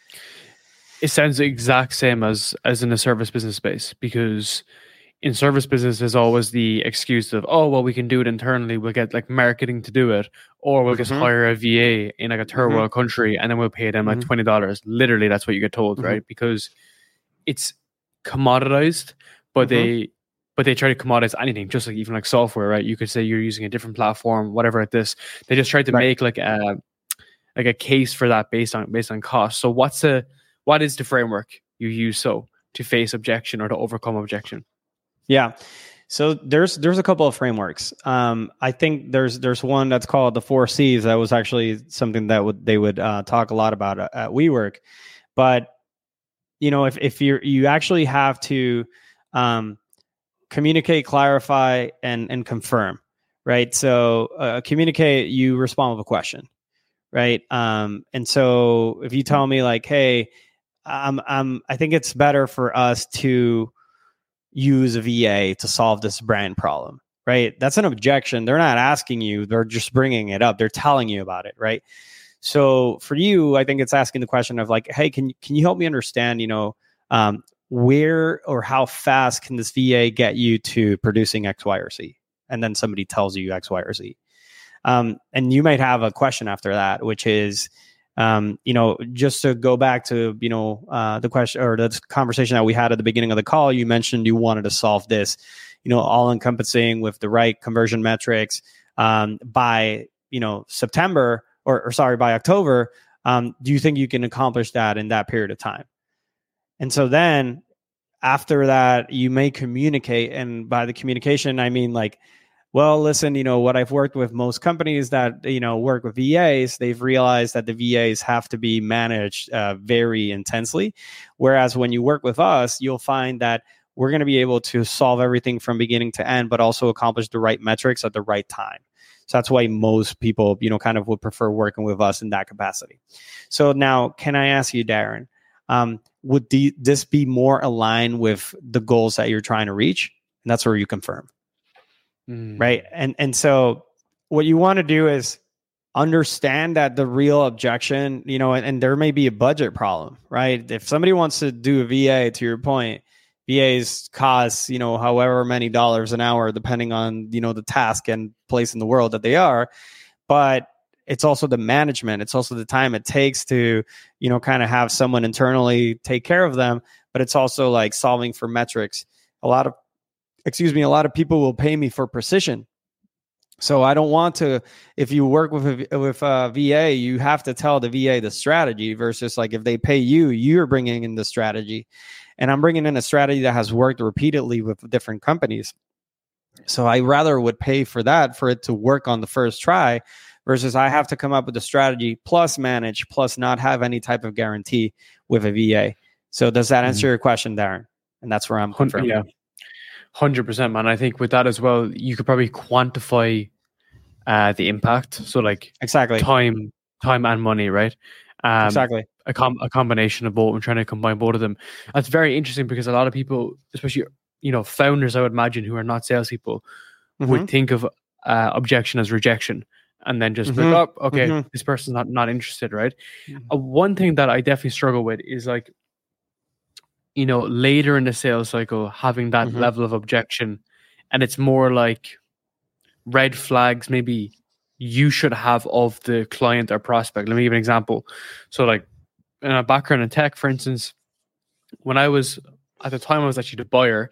It sounds the exact same as as in a service business space, because in service business, there's always the excuse of, oh, well, we can do it internally. We'll get like marketing to do it, or we'll mm-hmm. just hire a V A in like a third mm-hmm. world country, and then we'll pay them mm-hmm. like twenty dollars. Literally, that's what you get told, mm-hmm. right? Because it's commoditized, but mm-hmm. they but they try to commoditize anything, just like even like software, right? You could say you're using a different platform, whatever like this. They just try to right. make like a like a case for that based on based on cost. So what's the what is the framework you use so to face objection or to overcome objection? Yeah. So there's there's a couple of frameworks. Um, I think there's there's one that's called the four C's. That was actually something that would they would uh, talk a lot about at, at WeWork. But you know, if if you you actually have to um, communicate, clarify, and and confirm, right? So uh, communicate, you respond with a question, right? Um, and so if you tell me like, hey, I'm I'm I think it's better for us to use a V A to solve this brand problem, right? That's an objection. They're not asking you, they're just bringing it up. They're telling you about it, right? So for you, I think it's asking the question of like, hey, can, can you help me understand, you know, um, where or how fast can this V A get you to producing X, Y, or Z? And then somebody tells you X, Y, or Z. Um, and you might have a question after that, which is, Um, you know, just to go back to, you know, uh, the question or the conversation that we had at the beginning of the call, you mentioned you wanted to solve this, you know, all encompassing with the right conversion metrics um, by, you know, September or, or sorry, by October. Um, do you think you can accomplish that in that period of time? And so then after that, you may communicate. And by the communication, I mean like, well, listen, you know, what I've worked with most companies that, you know, work with V As, they've realized that the V As have to be managed uh, very intensely. Whereas when you work with us, you'll find that we're going to be able to solve everything from beginning to end, but also accomplish the right metrics at the right time. So that's why most people, you know, kind of would prefer working with us in that capacity. So now, can I ask you, Darren, um, would the, this be more aligned with the goals that you're trying to reach? And that's where you confirm. Mm. Right. And and so what you want to do is understand that the real objection, you know, and, and there may be a budget problem, right? If somebody wants to do a V A, to your point, V As cost, you know, however many dollars an hour, depending on, you know, the task and place in the world that they are. But it's also the management. It's also the time it takes to, you know, kind of have someone internally take care of them. But it's also like solving for metrics. A lot of Excuse me, a lot of people will pay me for precision, So I don't want to, if you work with a, with a V A, you have to tell the V A the strategy versus like if they pay you, you're bringing in the strategy. And I'm bringing in a strategy that has worked repeatedly with different companies. So I rather would pay for that, for it to work on the first try, versus I have to come up with a strategy plus manage plus not have any type of guarantee with a V A. So does that answer mm-hmm. your question, Darren? And that's where I'm confirming. Yeah, one hundred percent, man. I think with that as well, you could probably quantify uh, the impact. So like exactly time, time and money, right? Um, exactly. A, com- a combination of both. I'm trying to combine both of them. That's very interesting because a lot of people, especially, you know, founders, I would imagine, who are not salespeople, mm-hmm. would think of uh, objection as rejection, and then just mm-hmm. like, oh, okay, mm-hmm. this person's not not interested, right? Mm-hmm. Uh, one thing that I definitely struggle with is like, you know, later in the sales cycle, having that mm-hmm. level of objection, and it's more like red flags maybe you should have of the client or prospect. Let me give an example. So like in a background in tech, for instance, when I was at the time I was actually the buyer,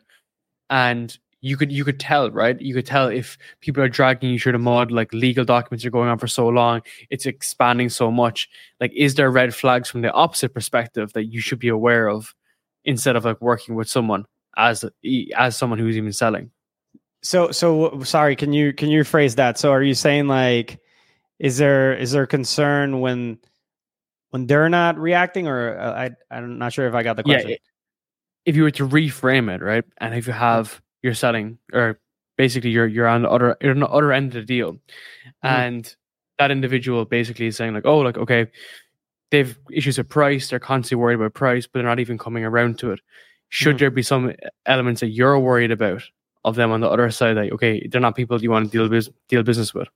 and you could you could tell, right? You could tell if people are dragging you through the mud, like legal documents are going on for so long, it's expanding so much. Like, is there red flags from the opposite perspective that you should be aware of instead of like working with someone as as someone who's even selling? So, so sorry, can you can you phrase that? So, are you saying like, is there is there concern when when they're not reacting, or uh, I I'm not sure if I got the question. Yeah, if you were to reframe it, right, and if you have you're selling, or basically you're you're on the other you're on the other end of the deal, mm-hmm. and that individual basically is saying like, oh, like okay, they've issues with price, they're constantly worried about price, but they're not even coming around to it. Should mm-hmm. there be some elements that you're worried about of them on the other side, that okay, they're not people you want to deal biz- deal business with?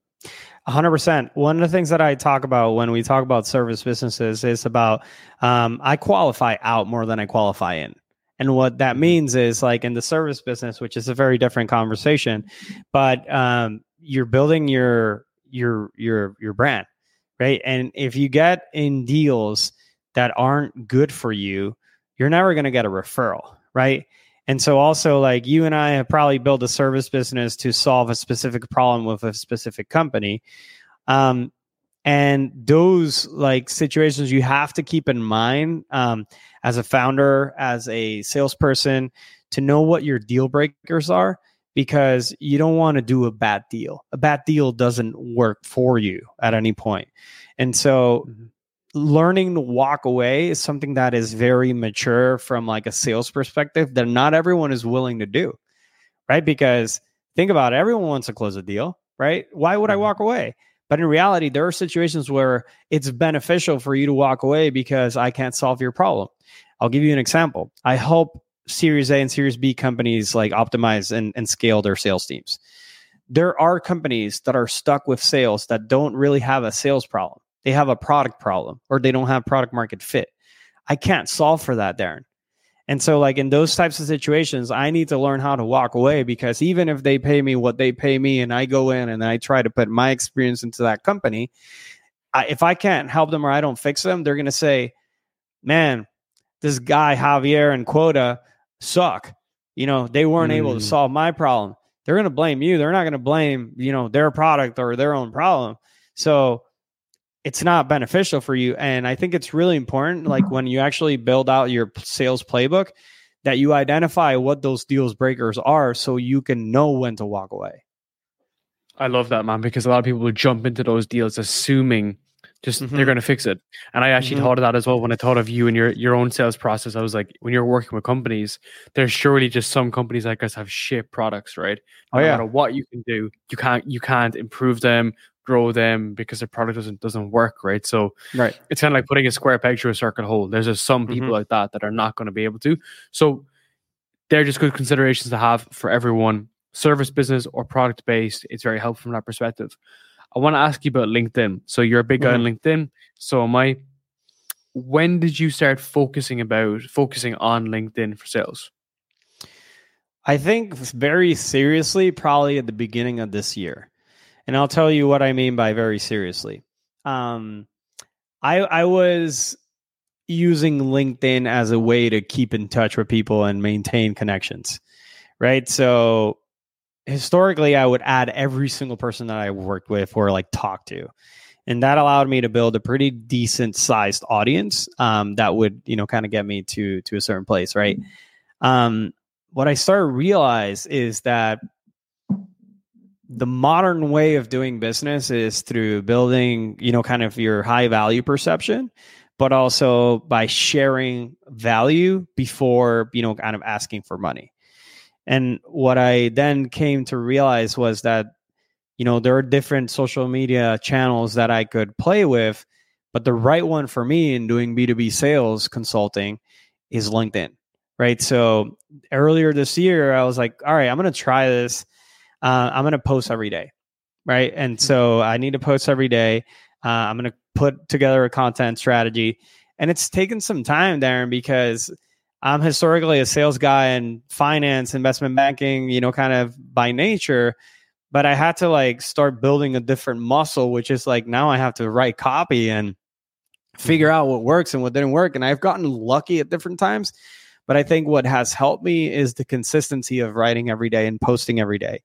one hundred percent. One of the things that I talk about when we talk about service businesses is about um, I qualify out more than I qualify in. And what that means is, like in the service business, which is a very different conversation, but um, you're building your your your your brand, right? And if you get in deals that aren't good for you, you're never going to get a referral, right? And so also, like, you and I have probably built a service business to solve a specific problem with a specific company. Um, and those like situations you have to keep in mind um, as a founder, as a salesperson, to know what your deal breakers are, because you don't want to do a bad deal. A bad deal doesn't work for you at any point. And so mm-hmm. learning to walk away is something that is very mature from like a sales perspective that not everyone is willing to do, right? Because think about it, everyone wants to close a deal, right? Why would I walk away? But in reality, there are situations where it's beneficial for you to walk away because I can't solve your problem. I'll give you an example. I help Series A and Series B companies like optimize and, and scale their sales teams. There are companies that are stuck with sales that don't really have a sales problem. They have a product problem, or they don't have product market fit. I can't solve for that, Darren. And so like in those types of situations, I need to learn how to walk away, because even if they pay me what they pay me and I go in and I try to put my experience into that company, I, if I can't help them or I don't fix them, they're going to say, man, this guy, Javier and Quota suck. You know, they weren't mm. able to solve my problem. They're going to blame you. They're not going to blame, you know, their product or their own problem. So it's not beneficial for you. And I think it's really important, like when you actually build out your sales playbook, that you identify what those deals breakers are so you can know when to walk away. I love that, man, because a lot of people would jump into those deals assuming just mm-hmm. they're going to fix it. And I actually mm-hmm. thought of that as well when I thought of you and your, your own sales process. I was like, when you're working with companies, there's surely just some companies like us have shit products, right? No oh, yeah. matter what you can do, you can't you can't improve them, grow them, because their product doesn't doesn't work, right? So right. it's kind of like putting a square peg through a circle hole. There's just some people mm-hmm. like that that are not going to be able to. So they're just good considerations to have for everyone. Service business or product based, it's very helpful from that perspective. I want to ask you about LinkedIn. So you're a big guy mm-hmm. on LinkedIn. So am I. When did you start focusing about focusing on LinkedIn for sales? I think very seriously, probably at the beginning of this year. And I'll tell you what I mean by very seriously. Um, I I was using LinkedIn as a way to keep in touch with people and maintain connections, right? So historically I would add every single person that I worked with or like talked to. And that allowed me to build a pretty decent sized audience um, that would, you know, kind of get me to to a certain place, right? Um, what I started to realize is that the modern way of doing business is through building, you know, kind of your high value perception, but also by sharing value before, you know, kind of asking for money. And what I then came to realize was that, you know, there are different social media channels that I could play with, but the right one for me in doing B two B sales consulting is LinkedIn, right? So earlier this year, I was like, all right, I'm going to try this. Uh, I'm going to post every day, right? And so I need to post every day. Uh, I'm going to put together a content strategy. And it's taken some time, Darren, because I'm historically a sales guy in finance, investment banking, you know, kind of by nature. But I had to like start building a different muscle, which is like now I have to write copy and figure out what works and what didn't work. And I've gotten lucky at different times. But I think what has helped me is the consistency of writing every day and posting every day.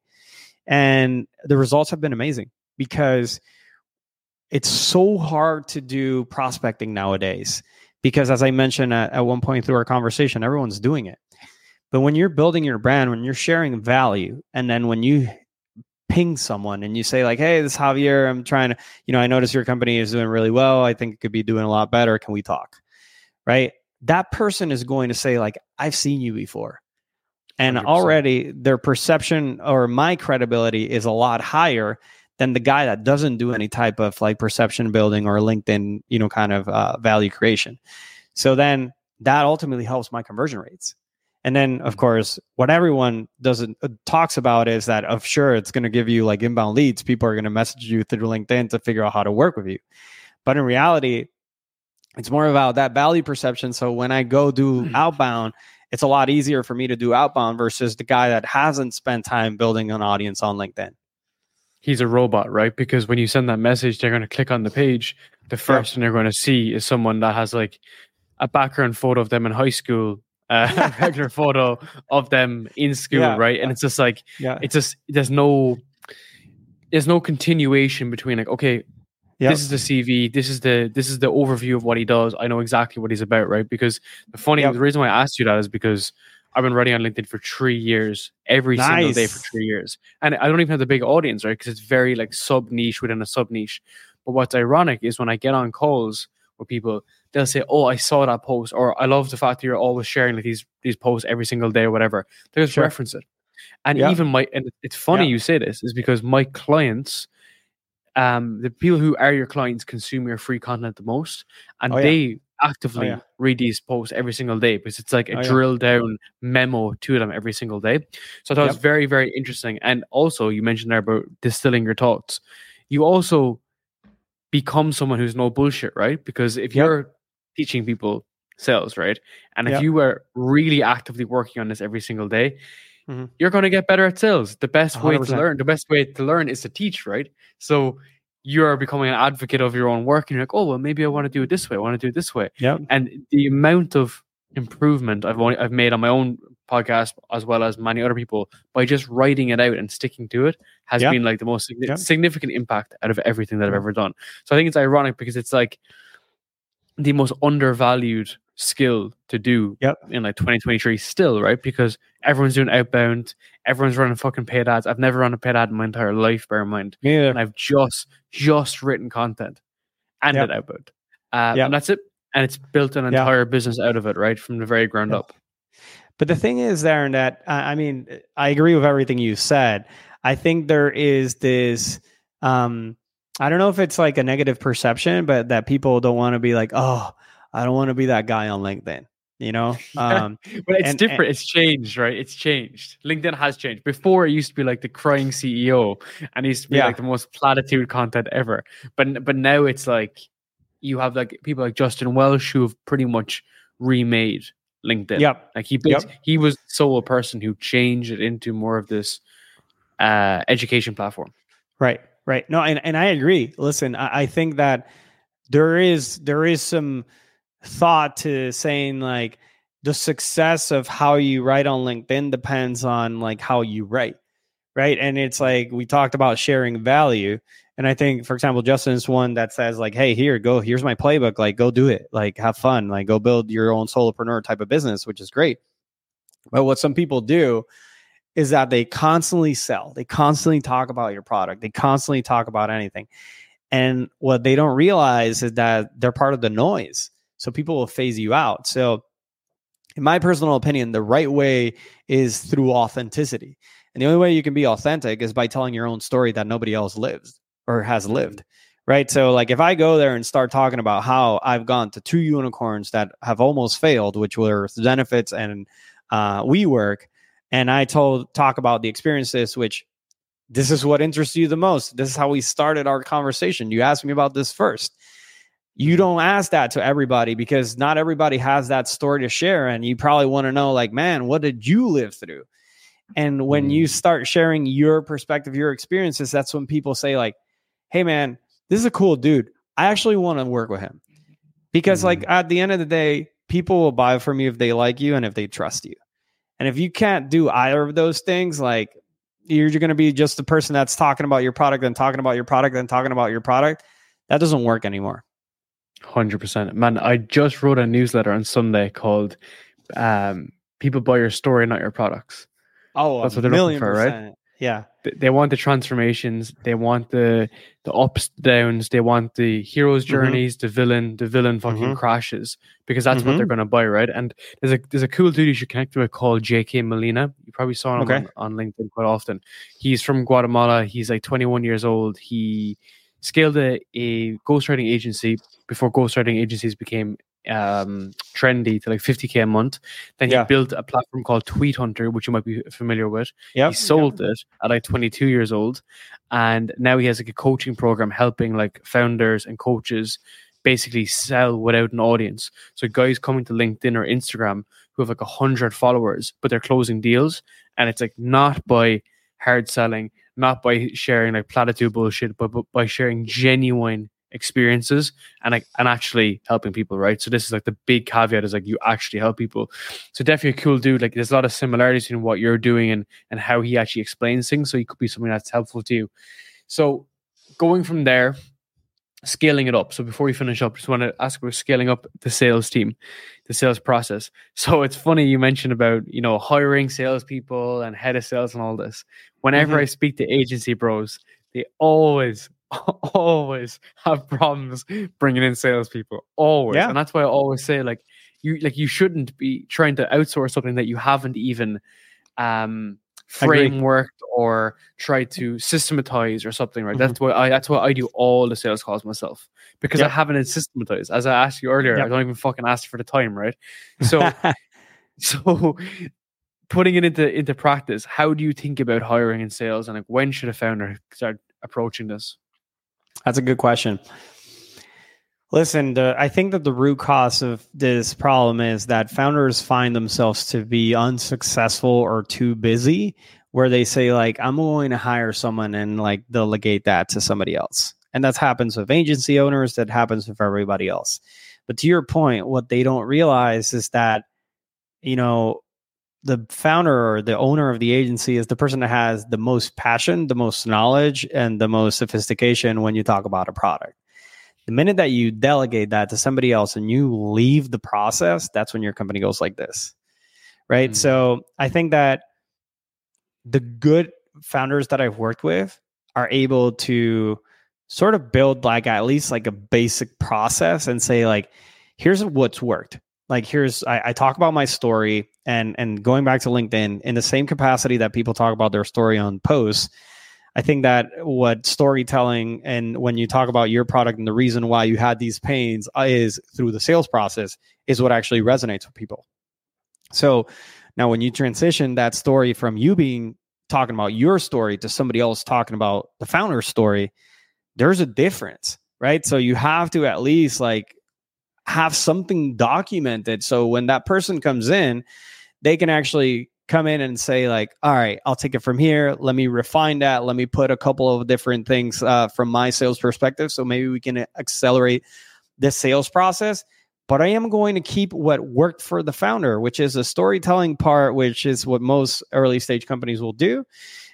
And the results have been amazing because it's so hard to do prospecting nowadays. Because as I mentioned at, at one point through our conversation, everyone's doing it. But when you're building your brand, when you're sharing value, and then when you ping someone and you say like, hey, this is Javier, I'm trying to, you know, I notice your company is doing really well. I think it could be doing a lot better. Can we talk? Right? That person is going to say like, I've seen you before. And one hundred percent. Already their perception or my credibility is a lot higher than the guy that doesn't do any type of like perception building or LinkedIn, you know, kind of uh, value creation. So then that ultimately helps my conversion rates. And then, of course, what everyone doesn't uh, talks about is that, of sure, it's going to give you like inbound leads. People are going to message you through LinkedIn to figure out how to work with you. But in reality, it's more about that value perception. So when I go do outbound, it's a lot easier for me to do outbound versus the guy that hasn't spent time building an audience on LinkedIn. He's a robot, right? Because when you send that message, they're going to click on the page. The first yep. thing they're going to see is someone that has like a background photo of them in high school. Uh, a regular photo of them in school, yeah, right? And it's just like, yeah. it's just, there's no, there's no continuation between like, okay, yep. this is the C V, this is the, this is the overview of what he does. I know exactly what he's about, right? Because the funny, yep. the reason why I asked you that is because I've been writing on LinkedIn for three years, every nice. single day for three years. And I don't even have the big audience, right? Because it's very like sub niche within a sub niche. But what's ironic is when I get on calls with people, they'll say, oh, I saw that post, or I love the fact that you're always sharing like these these posts every single day or whatever. They'll just sure. reference it. And yeah. even my, and it's funny yeah. you say this, is because my clients, um, the people who are your clients consume your free content the most, and oh, they yeah. actively oh, yeah. read these posts every single day because it's like a oh, drill yeah. down memo to them every single day. So I thought yep. it was very, very interesting. And also, you mentioned there about distilling your thoughts. You also become someone who's no bullshit, right? Because if yep. you're teaching people sales, right? And if yep. you were really actively working on this every single day, mm-hmm. you're going to get better at sales. The best one hundred percent. way to learn, the best way to learn is to teach, right? So you're becoming an advocate of your own work and you're like, oh, well, maybe I want to do it this way. I want to do it this way. Yep. And the amount of improvement I've only, I've made on my own podcast as well as many other people by just writing it out and sticking to it has yep. been like the most signi- yep. significant impact out of everything that I've ever done. So I think it's ironic because it's like the most undervalued skill to do yep. in like twenty twenty-three still, right? Because everyone's doing outbound, everyone's running fucking paid ads. I've never run a paid ad in my entire life, bear in mind. Yeah. And I've just just written content and yep. it outbound. Uh, yep. And that's it. And it's built an entire yep. business out of it, right? From the very ground yep. up. But the thing is, Darren, that uh, I mean, I agree with everything you said. I think there is this, um, I don't know if it's like a negative perception, but that people don't want to be like, oh, I don't want to be that guy on LinkedIn, you know? Um, but it's and, different. And, it's changed, right? It's changed. LinkedIn has changed. Before, it used to be like the crying C E O and it used to be yeah. like the most platitude content ever. But but now it's like you have like people like Justin Welsh who have pretty much remade LinkedIn. Yep. Like he yep. he was the sole person who changed it into more of this uh, education platform. Right. Right. No, and, and I agree. Listen, I, I think that there is there is some thought to saying like the success of how you write on LinkedIn depends on like how you write, right? And it's like we talked about sharing value. And I think, for example, Justin's one that says like, hey, here, go, here's my playbook. Like, go do it. Like, have fun. Like, go build your own solopreneur type of business, which is great. But what some people do is that they constantly sell. They constantly talk about your product. They constantly talk about anything. And what they don't realize is that they're part of the noise. So people will phase you out. So in my personal opinion, the right way is through authenticity. And the only way you can be authentic is by telling your own story that nobody else lives or has lived, right? So like if I go there and start talking about how I've gone to two unicorns that have almost failed, which were Zenefits and uh, WeWork, and I told talk about the experiences, which this is what interests you the most. This is how we started our conversation. You asked me about this first. You don't ask that to everybody because not everybody has that story to share. And you probably want to know like, man, what did you live through? And when mm. you start sharing your perspective, your experiences, that's when people say like, hey man, this is a cool dude. I actually want to work with him because mm. like at the end of the day, people will buy from you if they like you and if they trust you. And if you can't do either of those things, like you're going to be just the person that's talking about your product and talking about your product and talking about your product. That doesn't work anymore. one hundred percent. Man, I just wrote a newsletter on Sunday called um, People Buy Your Story, Not Your Products. Oh, that's a what they're million looking for, percent. right? Yeah. They, they want the transformations. They want the the ups, downs. They want the hero's journeys, mm-hmm. the villain, the villain fucking mm-hmm. crashes, because that's mm-hmm. what they're going to buy, right? And there's a there's a cool dude you should connect with called J K Molina. You probably saw him okay. on, on LinkedIn quite often. He's from Guatemala. He's like twenty-one years old. He scaled a, a ghostwriting agency before ghostwriting agencies became um trendy to like fifty K a month. Then yeah. he built a platform called Tweet Hunter, which you might be familiar with. Yep. He sold yep. it at like twenty-two years old, and now he has like a coaching program helping like founders and coaches basically sell without an audience. So guys coming to LinkedIn or Instagram who have like a hundred followers, but they're closing deals, and it's like not by hard selling, not by sharing like platitude bullshit, but, but by sharing genuine experiences and like and actually helping people, right? So this is like the big caveat is like you actually help people. So definitely a cool dude. Like there's a lot of similarities in what you're doing and and how he actually explains things. So he could be something that's helpful to you. So going from there, scaling it up. So before we finish up, just want to ask about scaling up the sales team, the sales process. So it's funny you mentioned about, you know, hiring salespeople and head of sales and all this. Whenever mm-hmm. I speak to agency bros, they always always have problems bringing in salespeople, always. Yeah. And that's why I always say like you like you shouldn't be trying to outsource something that you haven't even um frameworked or tried to systematize or something, right? Mm-hmm. That's why I that's why I do all the sales calls myself, because yep. I haven't systematized. As I asked you earlier, yep. I don't even fucking ask for the time, right? So so putting it into into practice, how do you think about hiring in sales, and like when should a founder start approaching this? That's a good question. Listen, the, I think that the root cause of this problem is that founders find themselves to be unsuccessful or too busy, where they say like, I'm going to hire someone and like delegate that to somebody else. And that happens with agency owners. That happens with everybody else. But to your point, what they don't realize is that, you know, the founder or the owner of the agency is the person that has the most passion, the most knowledge, and the most sophistication when you talk about a product. The minute that you delegate that to somebody else and you leave the process, that's when your company goes like this, right? Mm. So I think that the good founders that I've worked with are able to sort of build like at least like a basic process and say like, here's what's worked. Like here's, I, I talk about my story and, and going back to LinkedIn in the same capacity that people talk about their story on posts. I think that what storytelling and when you talk about your product and the reason why you had these pains is through the sales process is what actually resonates with people. So now when you transition that story from you being talking about your story to somebody else talking about the founder's story, there's a difference, right? So you have to at least like have something documented. So when that person comes in, they can actually come in and say like, all right, I'll take it from here. Let me refine that. Let me put a couple of different things uh, from my sales perspective. So maybe we can accelerate the sales process, but I am going to keep what worked for the founder, which is a storytelling part, which is what most early stage companies will do.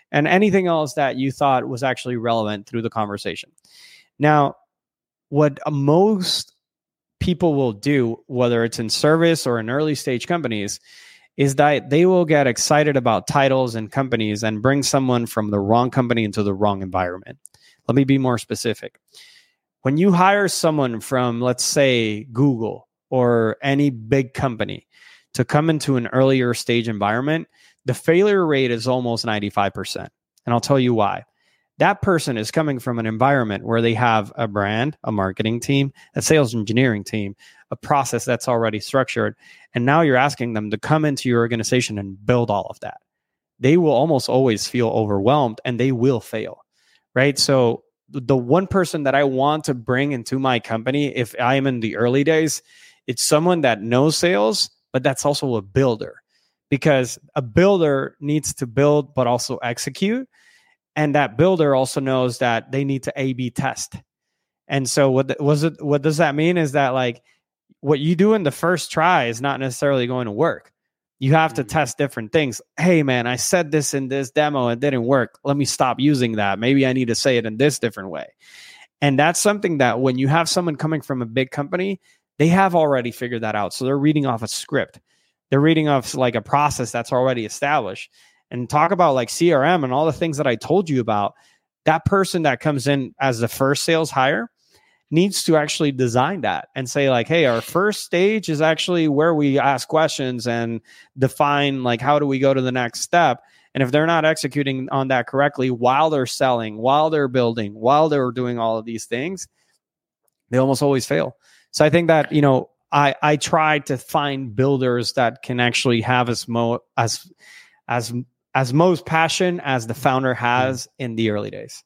and anything else that you thought was actually relevant through the conversation. Now, what most people will do, whether it's in service or in early stage companies, is that they will get excited about titles and companies and bring someone from the wrong company into the wrong environment. Let me be more specific. When you hire someone from, let's say, Google or any big company to come into an earlier stage environment, the failure rate is almost ninety-five percent. And I'll tell you why. That person is coming from an environment where they have a brand, a marketing team, a sales engineering team, a process that's already structured. And now you're asking them to come into your organization and build all of that. They will almost always feel overwhelmed and they will fail, right? So the one person that I want to bring into my company, if I am in the early days, it's someone that knows sales, but that's also a builder, because a builder needs to build, but also execute. And that builder also knows that they need to A B test. And so what was it? What does that mean? Is that like what you do in the first try is not necessarily going to work. You have to test different things. Hey, man, I said this in this demo. It didn't work. Let me stop using that. Maybe I need to say it in this different way. And that's something that when you have someone coming from a big company, they have already figured that out. So they're reading off a script. They're reading off like a process that's already established. And talk about like C R M and all the things that I told you about. That person that comes in as the first sales hire needs to actually design that and say like, hey, our first stage is actually where we ask questions and define like, how do we go to the next step? And if they're not executing on that correctly while they're selling, while they're building, while they're doing all of these things, they almost always fail. So I think that, you know, I, I try to find builders that can actually have as mo as, as, as most passion as the founder has in the early days.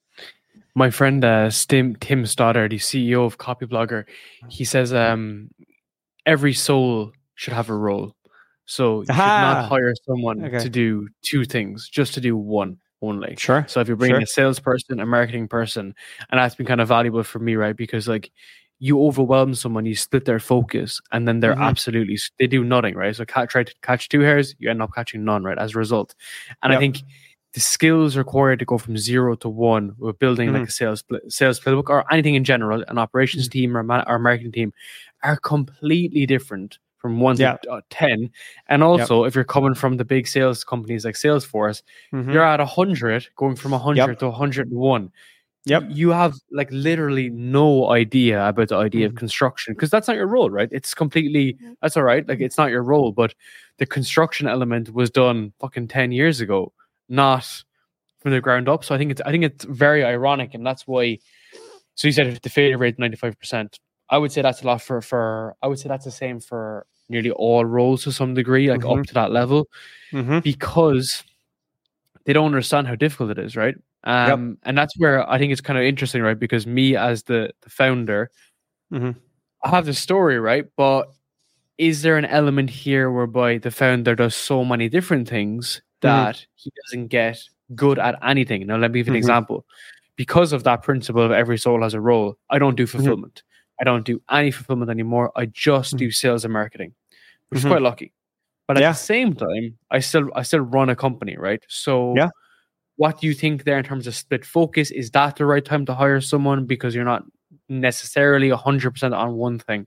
My friend uh, Tim, Tim Stoddard, the C E O of Copyblogger, he says um, every soul should have a role. So you should not hire someone okay. to do two things, just to do one only. Sure. So if you're bringing sure. a salesperson, a marketing person, and that's been kind of valuable for me, right? Because like you overwhelm someone, you split their focus, and then they're mm-hmm. absolutely, they do nothing, right? So try to catch two hares, you end up catching none, right? As a result. And yep. I think the skills required to go from zero to one with building mm-hmm. like a sales sales playbook or anything in general, an operations mm-hmm. team or ma- or marketing team, are completely different from one yeah. to uh, ten. And also, yep. if you're coming from the big sales companies like Salesforce, mm-hmm. you're at one hundred, going from one hundred yep. to one hundred and one. Yep. You have like literally no idea about the idea mm-hmm. of construction because that's not your role, right? It's completely, that's all right. Like it's not your role, but the construction element was done fucking ten years ago, not from the ground up. So I think it's, I think it's very ironic. And that's why, so you said if the failure rate ninety-five percent, I would say that's a lot for, for, I would say that's the same for nearly all roles to some degree, like mm-hmm. up to that level, mm-hmm. because they don't understand how difficult it is, right? Um, yep. And that's where I think it's kind of interesting, right? Because me as the, the founder, mm-hmm. I have the story, right? But is there an element here whereby the founder does so many different things that mm-hmm. he doesn't get good at anything? Now, let me give an mm-hmm. example. Because of that principle of every soul has a role, I don't do fulfillment. Mm-hmm. I don't do any fulfillment anymore. I just mm-hmm. do sales and marketing, which mm-hmm. is quite lucky. But at yeah. the same time, I still I still run a company, right? So yeah. what do you think there in terms of split focus? Is that the right time to hire someone because you're not necessarily one hundred percent on one thing?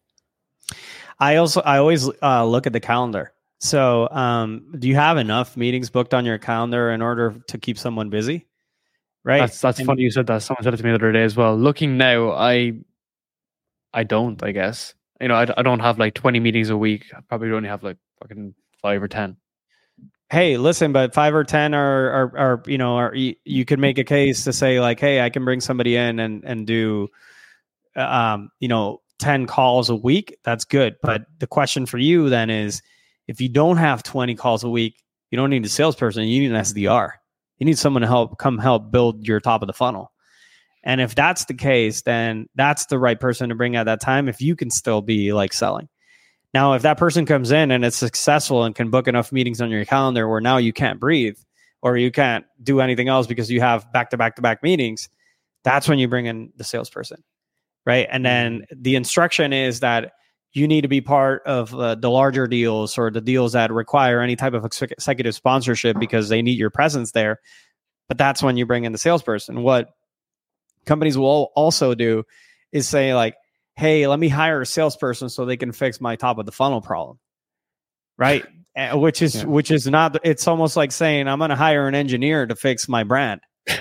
I also I always uh, look at the calendar. So um, do you have enough meetings booked on your calendar in order to keep someone busy? Right. That's that's and, funny you said that. Someone said it to me the other day as well. Looking now, I I don't, I guess. You know, I, I don't have like twenty meetings a week. I probably only have like fucking five or ten. Hey, listen, but five or ten are, are, are you know, are, you, you could make a case to say like, hey, I can bring somebody in and, and do, um, you know, ten calls a week. That's good. But the question for you then is, if you don't have twenty calls a week, you don't need a salesperson. You need an S D R. You need someone to help come help build your top of the funnel. And if that's the case, then that's the right person to bring at that time if you can still be like selling. Now, if that person comes in and is successful and can book enough meetings on your calendar where now you can't breathe or you can't do anything else because you have back-to-back-to-back meetings, that's when you bring in the salesperson, right? And then the instruction is that you need to be part of uh, the larger deals or the deals that require any type of executive sponsorship because they need your presence there. But that's when you bring in the salesperson. What companies will also do is say like, hey, let me hire a salesperson so they can fix my top of the funnel problem. Right. which is, yeah. which is not, it's almost like saying, I'm going to hire an engineer to fix my brand.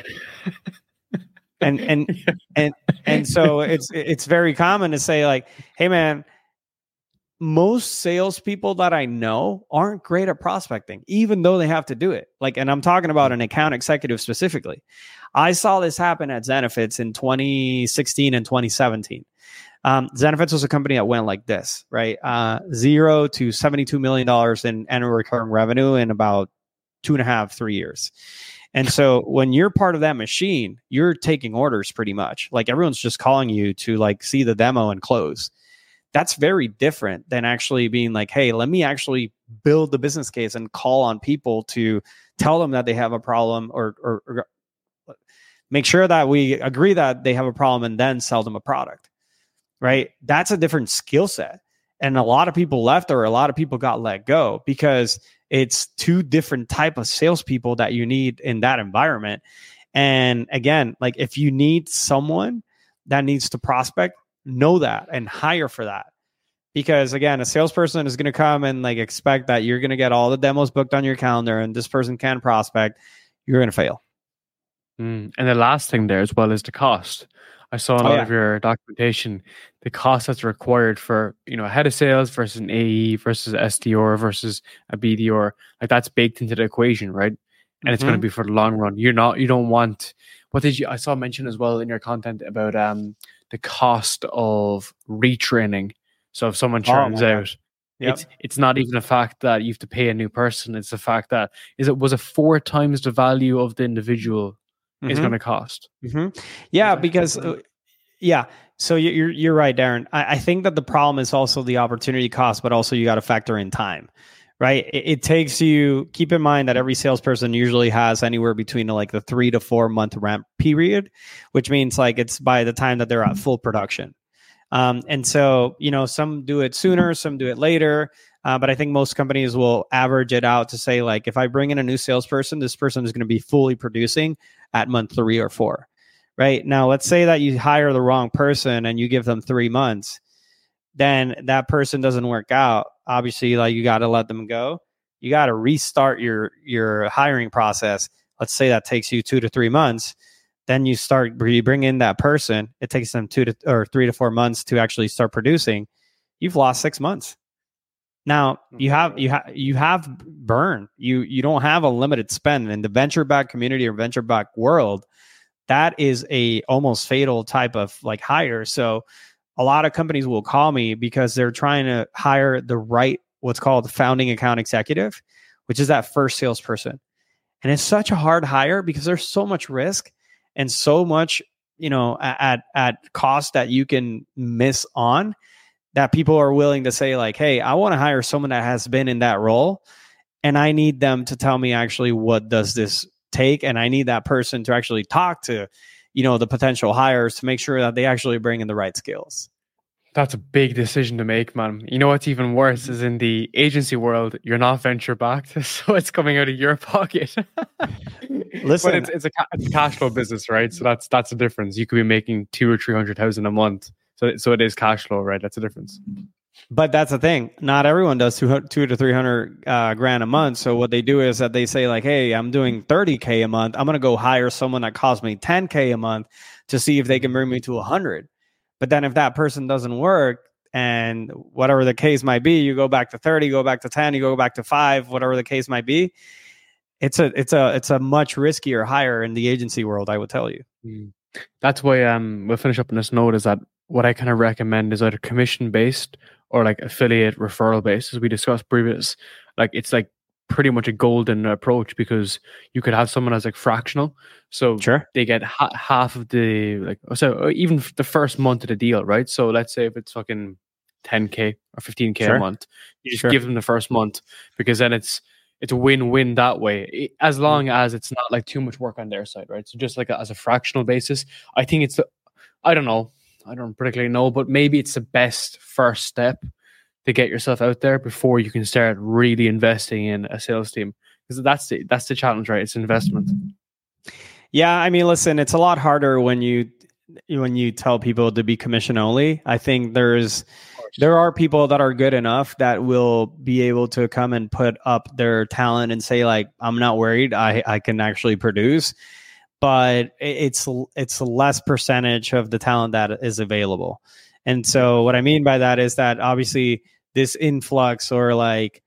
and, and, and, and so it's, it's very common to say like, hey man, most salespeople that I know aren't great at prospecting, even though they have to do it. Like, and I'm talking about an account executive specifically. I saw this happen at Zenefits in twenty sixteen and twenty seventeen. Um, Zenefits was a company that went like this, right? Uh, zero to seventy-two million dollars in annual recurring revenue in about two and a half, three years. And so when you're part of that machine, you're taking orders pretty much. Like everyone's just calling you to like see the demo and close. That's very different than actually being like, hey, let me actually build the business case and call on people to tell them that they have a problem or, or, or make sure that we agree that they have a problem and then sell them a product, right? That's a different skill set. And a lot of people left or a lot of people got let go because it's two different type of salespeople that you need in that environment. And again, like if you need someone that needs to prospect, know that and hire for that. Because again, a salesperson is going to come and like expect that you're going to get all the demos booked on your calendar and this person can prospect. You're going to fail. Mm. And the last thing there as well is the cost. I saw in a oh, lot yeah. of your documentation, the cost that's required for, you know, a head of sales versus an A E versus S D R versus a B D R, like that's baked into the equation, right? And mm-hmm. it's going to be for the long run. You're not, you don't want, what did you, I saw mention as well in your content about, um, the cost of retraining. So if someone churns oh, out, yep. it's it's not even a fact that you have to pay a new person. It's the fact that is it was it four times the value of the individual mm-hmm. is going to cost. Mm-hmm. Yeah, because uh, yeah. So you're you're right, Darren. I, I think that the problem is also the opportunity cost, but also you got to factor in time. Right. It, it takes you, keep in mind that every salesperson usually has anywhere between like the three to four month ramp period, which means like it's by the time that they're at full production. Um, and so, you know, some do it sooner, some do it later. Uh, but I think most companies will average it out to say like, if I bring in a new salesperson, this person is going to be fully producing at month three or four. Right now, let's say that you hire the wrong person and you give them three months. Then that person doesn't work out. Obviously, like you got to let them go. You got to restart your your hiring process. Let's say that takes you two to three months. Then you start you bring in that person. It takes them two to or three to four months to actually start producing. You've lost six months. Now you have you have you have burn. You you don't have a limited spend in the venture back community or venture back world. That is a almost fatal type of like hire. So a lot of companies will call me because they're trying to hire the right, what's called founding account executive, which is that first salesperson. And it's such a hard hire because there's so much risk and so much, you know, at, at cost that you can miss on that people are willing to say like, hey, I want to hire someone that has been in that role. And I need them to tell me actually what does this take. And I need that person to actually talk to, you know, the potential hires to make sure that they actually bring in the right skills. That's a big decision to make, man. You know what's even worse is in the agency world, you're not venture backed, so it's coming out of your pocket. Listen, but it's, it's, a, it's a cash flow business, right? So that's that's the difference. You could be making two or three hundred thousand a month, so so it is cash flow, right? That's the difference. But that's the thing. Not everyone does two, two to three hundred uh, grand a month. So what they do is that they say like, hey, I'm doing thirty K a month. I'm going to go hire someone that costs me ten K a month to see if they can bring me to one hundred. But then if that person doesn't work and whatever the case might be, you go back to thirty, go back to ten, you go back to five, whatever the case might be. It's a, it's a, it's a much riskier hire in the agency world, I would tell you. That's why um, we'll finish up on this note is that what I kind of recommend is either commission based or like affiliate referral based, as we discussed previous. Like it's like pretty much a golden approach because you could have someone as like fractional, so sure they get ha- half of the like so even the first month of the deal, right? So let's say if it's fucking ten K or fifteen K sure. a month, you just sure. give them the first month because then it's it's a win-win that way, as long as it's not like too much work on their side, right? So just like a, as a fractional basis, I think it's the, I don't know. I don't particularly know, but maybe it's the best first step to get yourself out there before you can start really investing in a sales team. Because that's the, that's the challenge, right? It's investment. Yeah, I mean, listen, it's a lot harder when you when you tell people to be commission only. I think there's there are people that are good enough that will be able to come and put up their talent and say, like, I'm not worried, I I can actually produce. But it's it's a less percentage of the talent that is available. And so what I mean by that is that obviously this influx, or like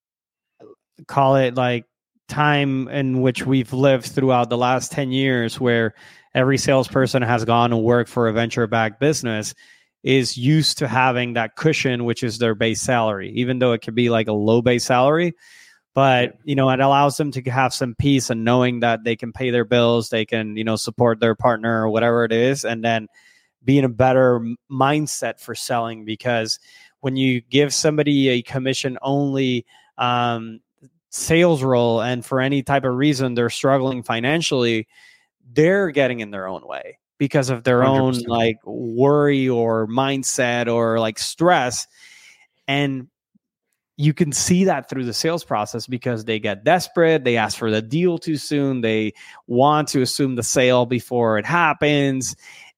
call it like time in which we've lived throughout the last ten years, where every salesperson has gone and worked for a venture-backed business, is used to having that cushion, which is their base salary, even though it could be like a low base salary. But, you know, it allows them to have some peace and knowing that they can pay their bills, they can, you know, support their partner or whatever it is, and then be in a better mindset for selling. Because when you give somebody a commission only um, sales role, and for any type of reason they're struggling financially, they're getting in their own way because of their one hundred percent own like worry or mindset or like stress. And you can see that through the sales process, because they get desperate. They ask for the deal too soon. They want to assume the sale before it happens.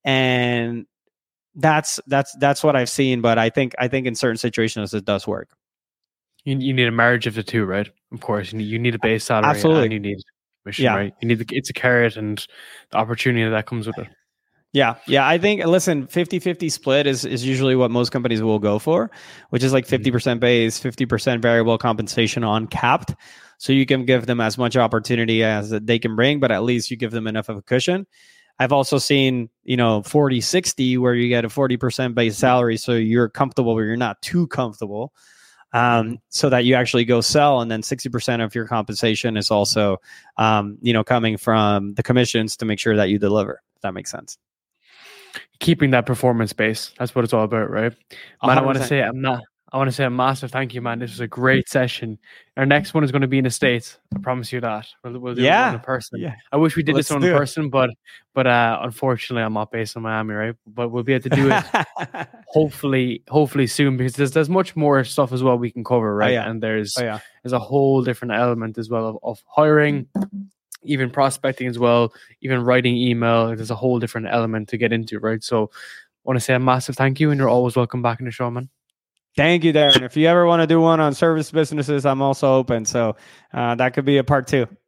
And that's, that's, that's what I've seen. But I think, I think in certain situations it does work. You, you need a marriage of the two, right? Of course, you need, you need a base salary. Absolutely. And you need commission, yeah. right? You need the, it's a carrot and the opportunity that comes with it. Yeah. Yeah. I think, listen, fifty-fifty split is, is usually what most companies will go for, which is like fifty percent base, fifty percent variable compensation on capped. So you can give them as much opportunity as they can bring, but at least you give them enough of a cushion. I've also seen, you know, forty sixty, where you get a forty percent base salary. So you're comfortable, but you're not too comfortable. Um, so that you actually go sell, and then sixty percent of your compensation is also, um, you know, coming from the commissions to make sure that you deliver. If that makes sense. Keeping that performance base. That's what it's all about, right? Man, I want to say I'm not I want to say a massive thank you, man. This was a great session. Our next one is going to be in the States. I promise you that. We'll, we'll do yeah. it in person. Yeah. I wish we did Let's this one in person, but but uh, unfortunately I'm not based in Miami, right? But we'll be able to do it hopefully hopefully soon, because there's there's much more stuff as well we can cover, right? Oh, yeah. And there's oh, yeah. there's a whole different element as well of, of hiring, even prospecting as well, even writing email. There's a whole different element to get into, right? So I want to say a massive thank you, and you're always welcome back in the show, man. Thank you, Darren. If you ever want to do one on service businesses, I'm also open. So uh, that could be a part two.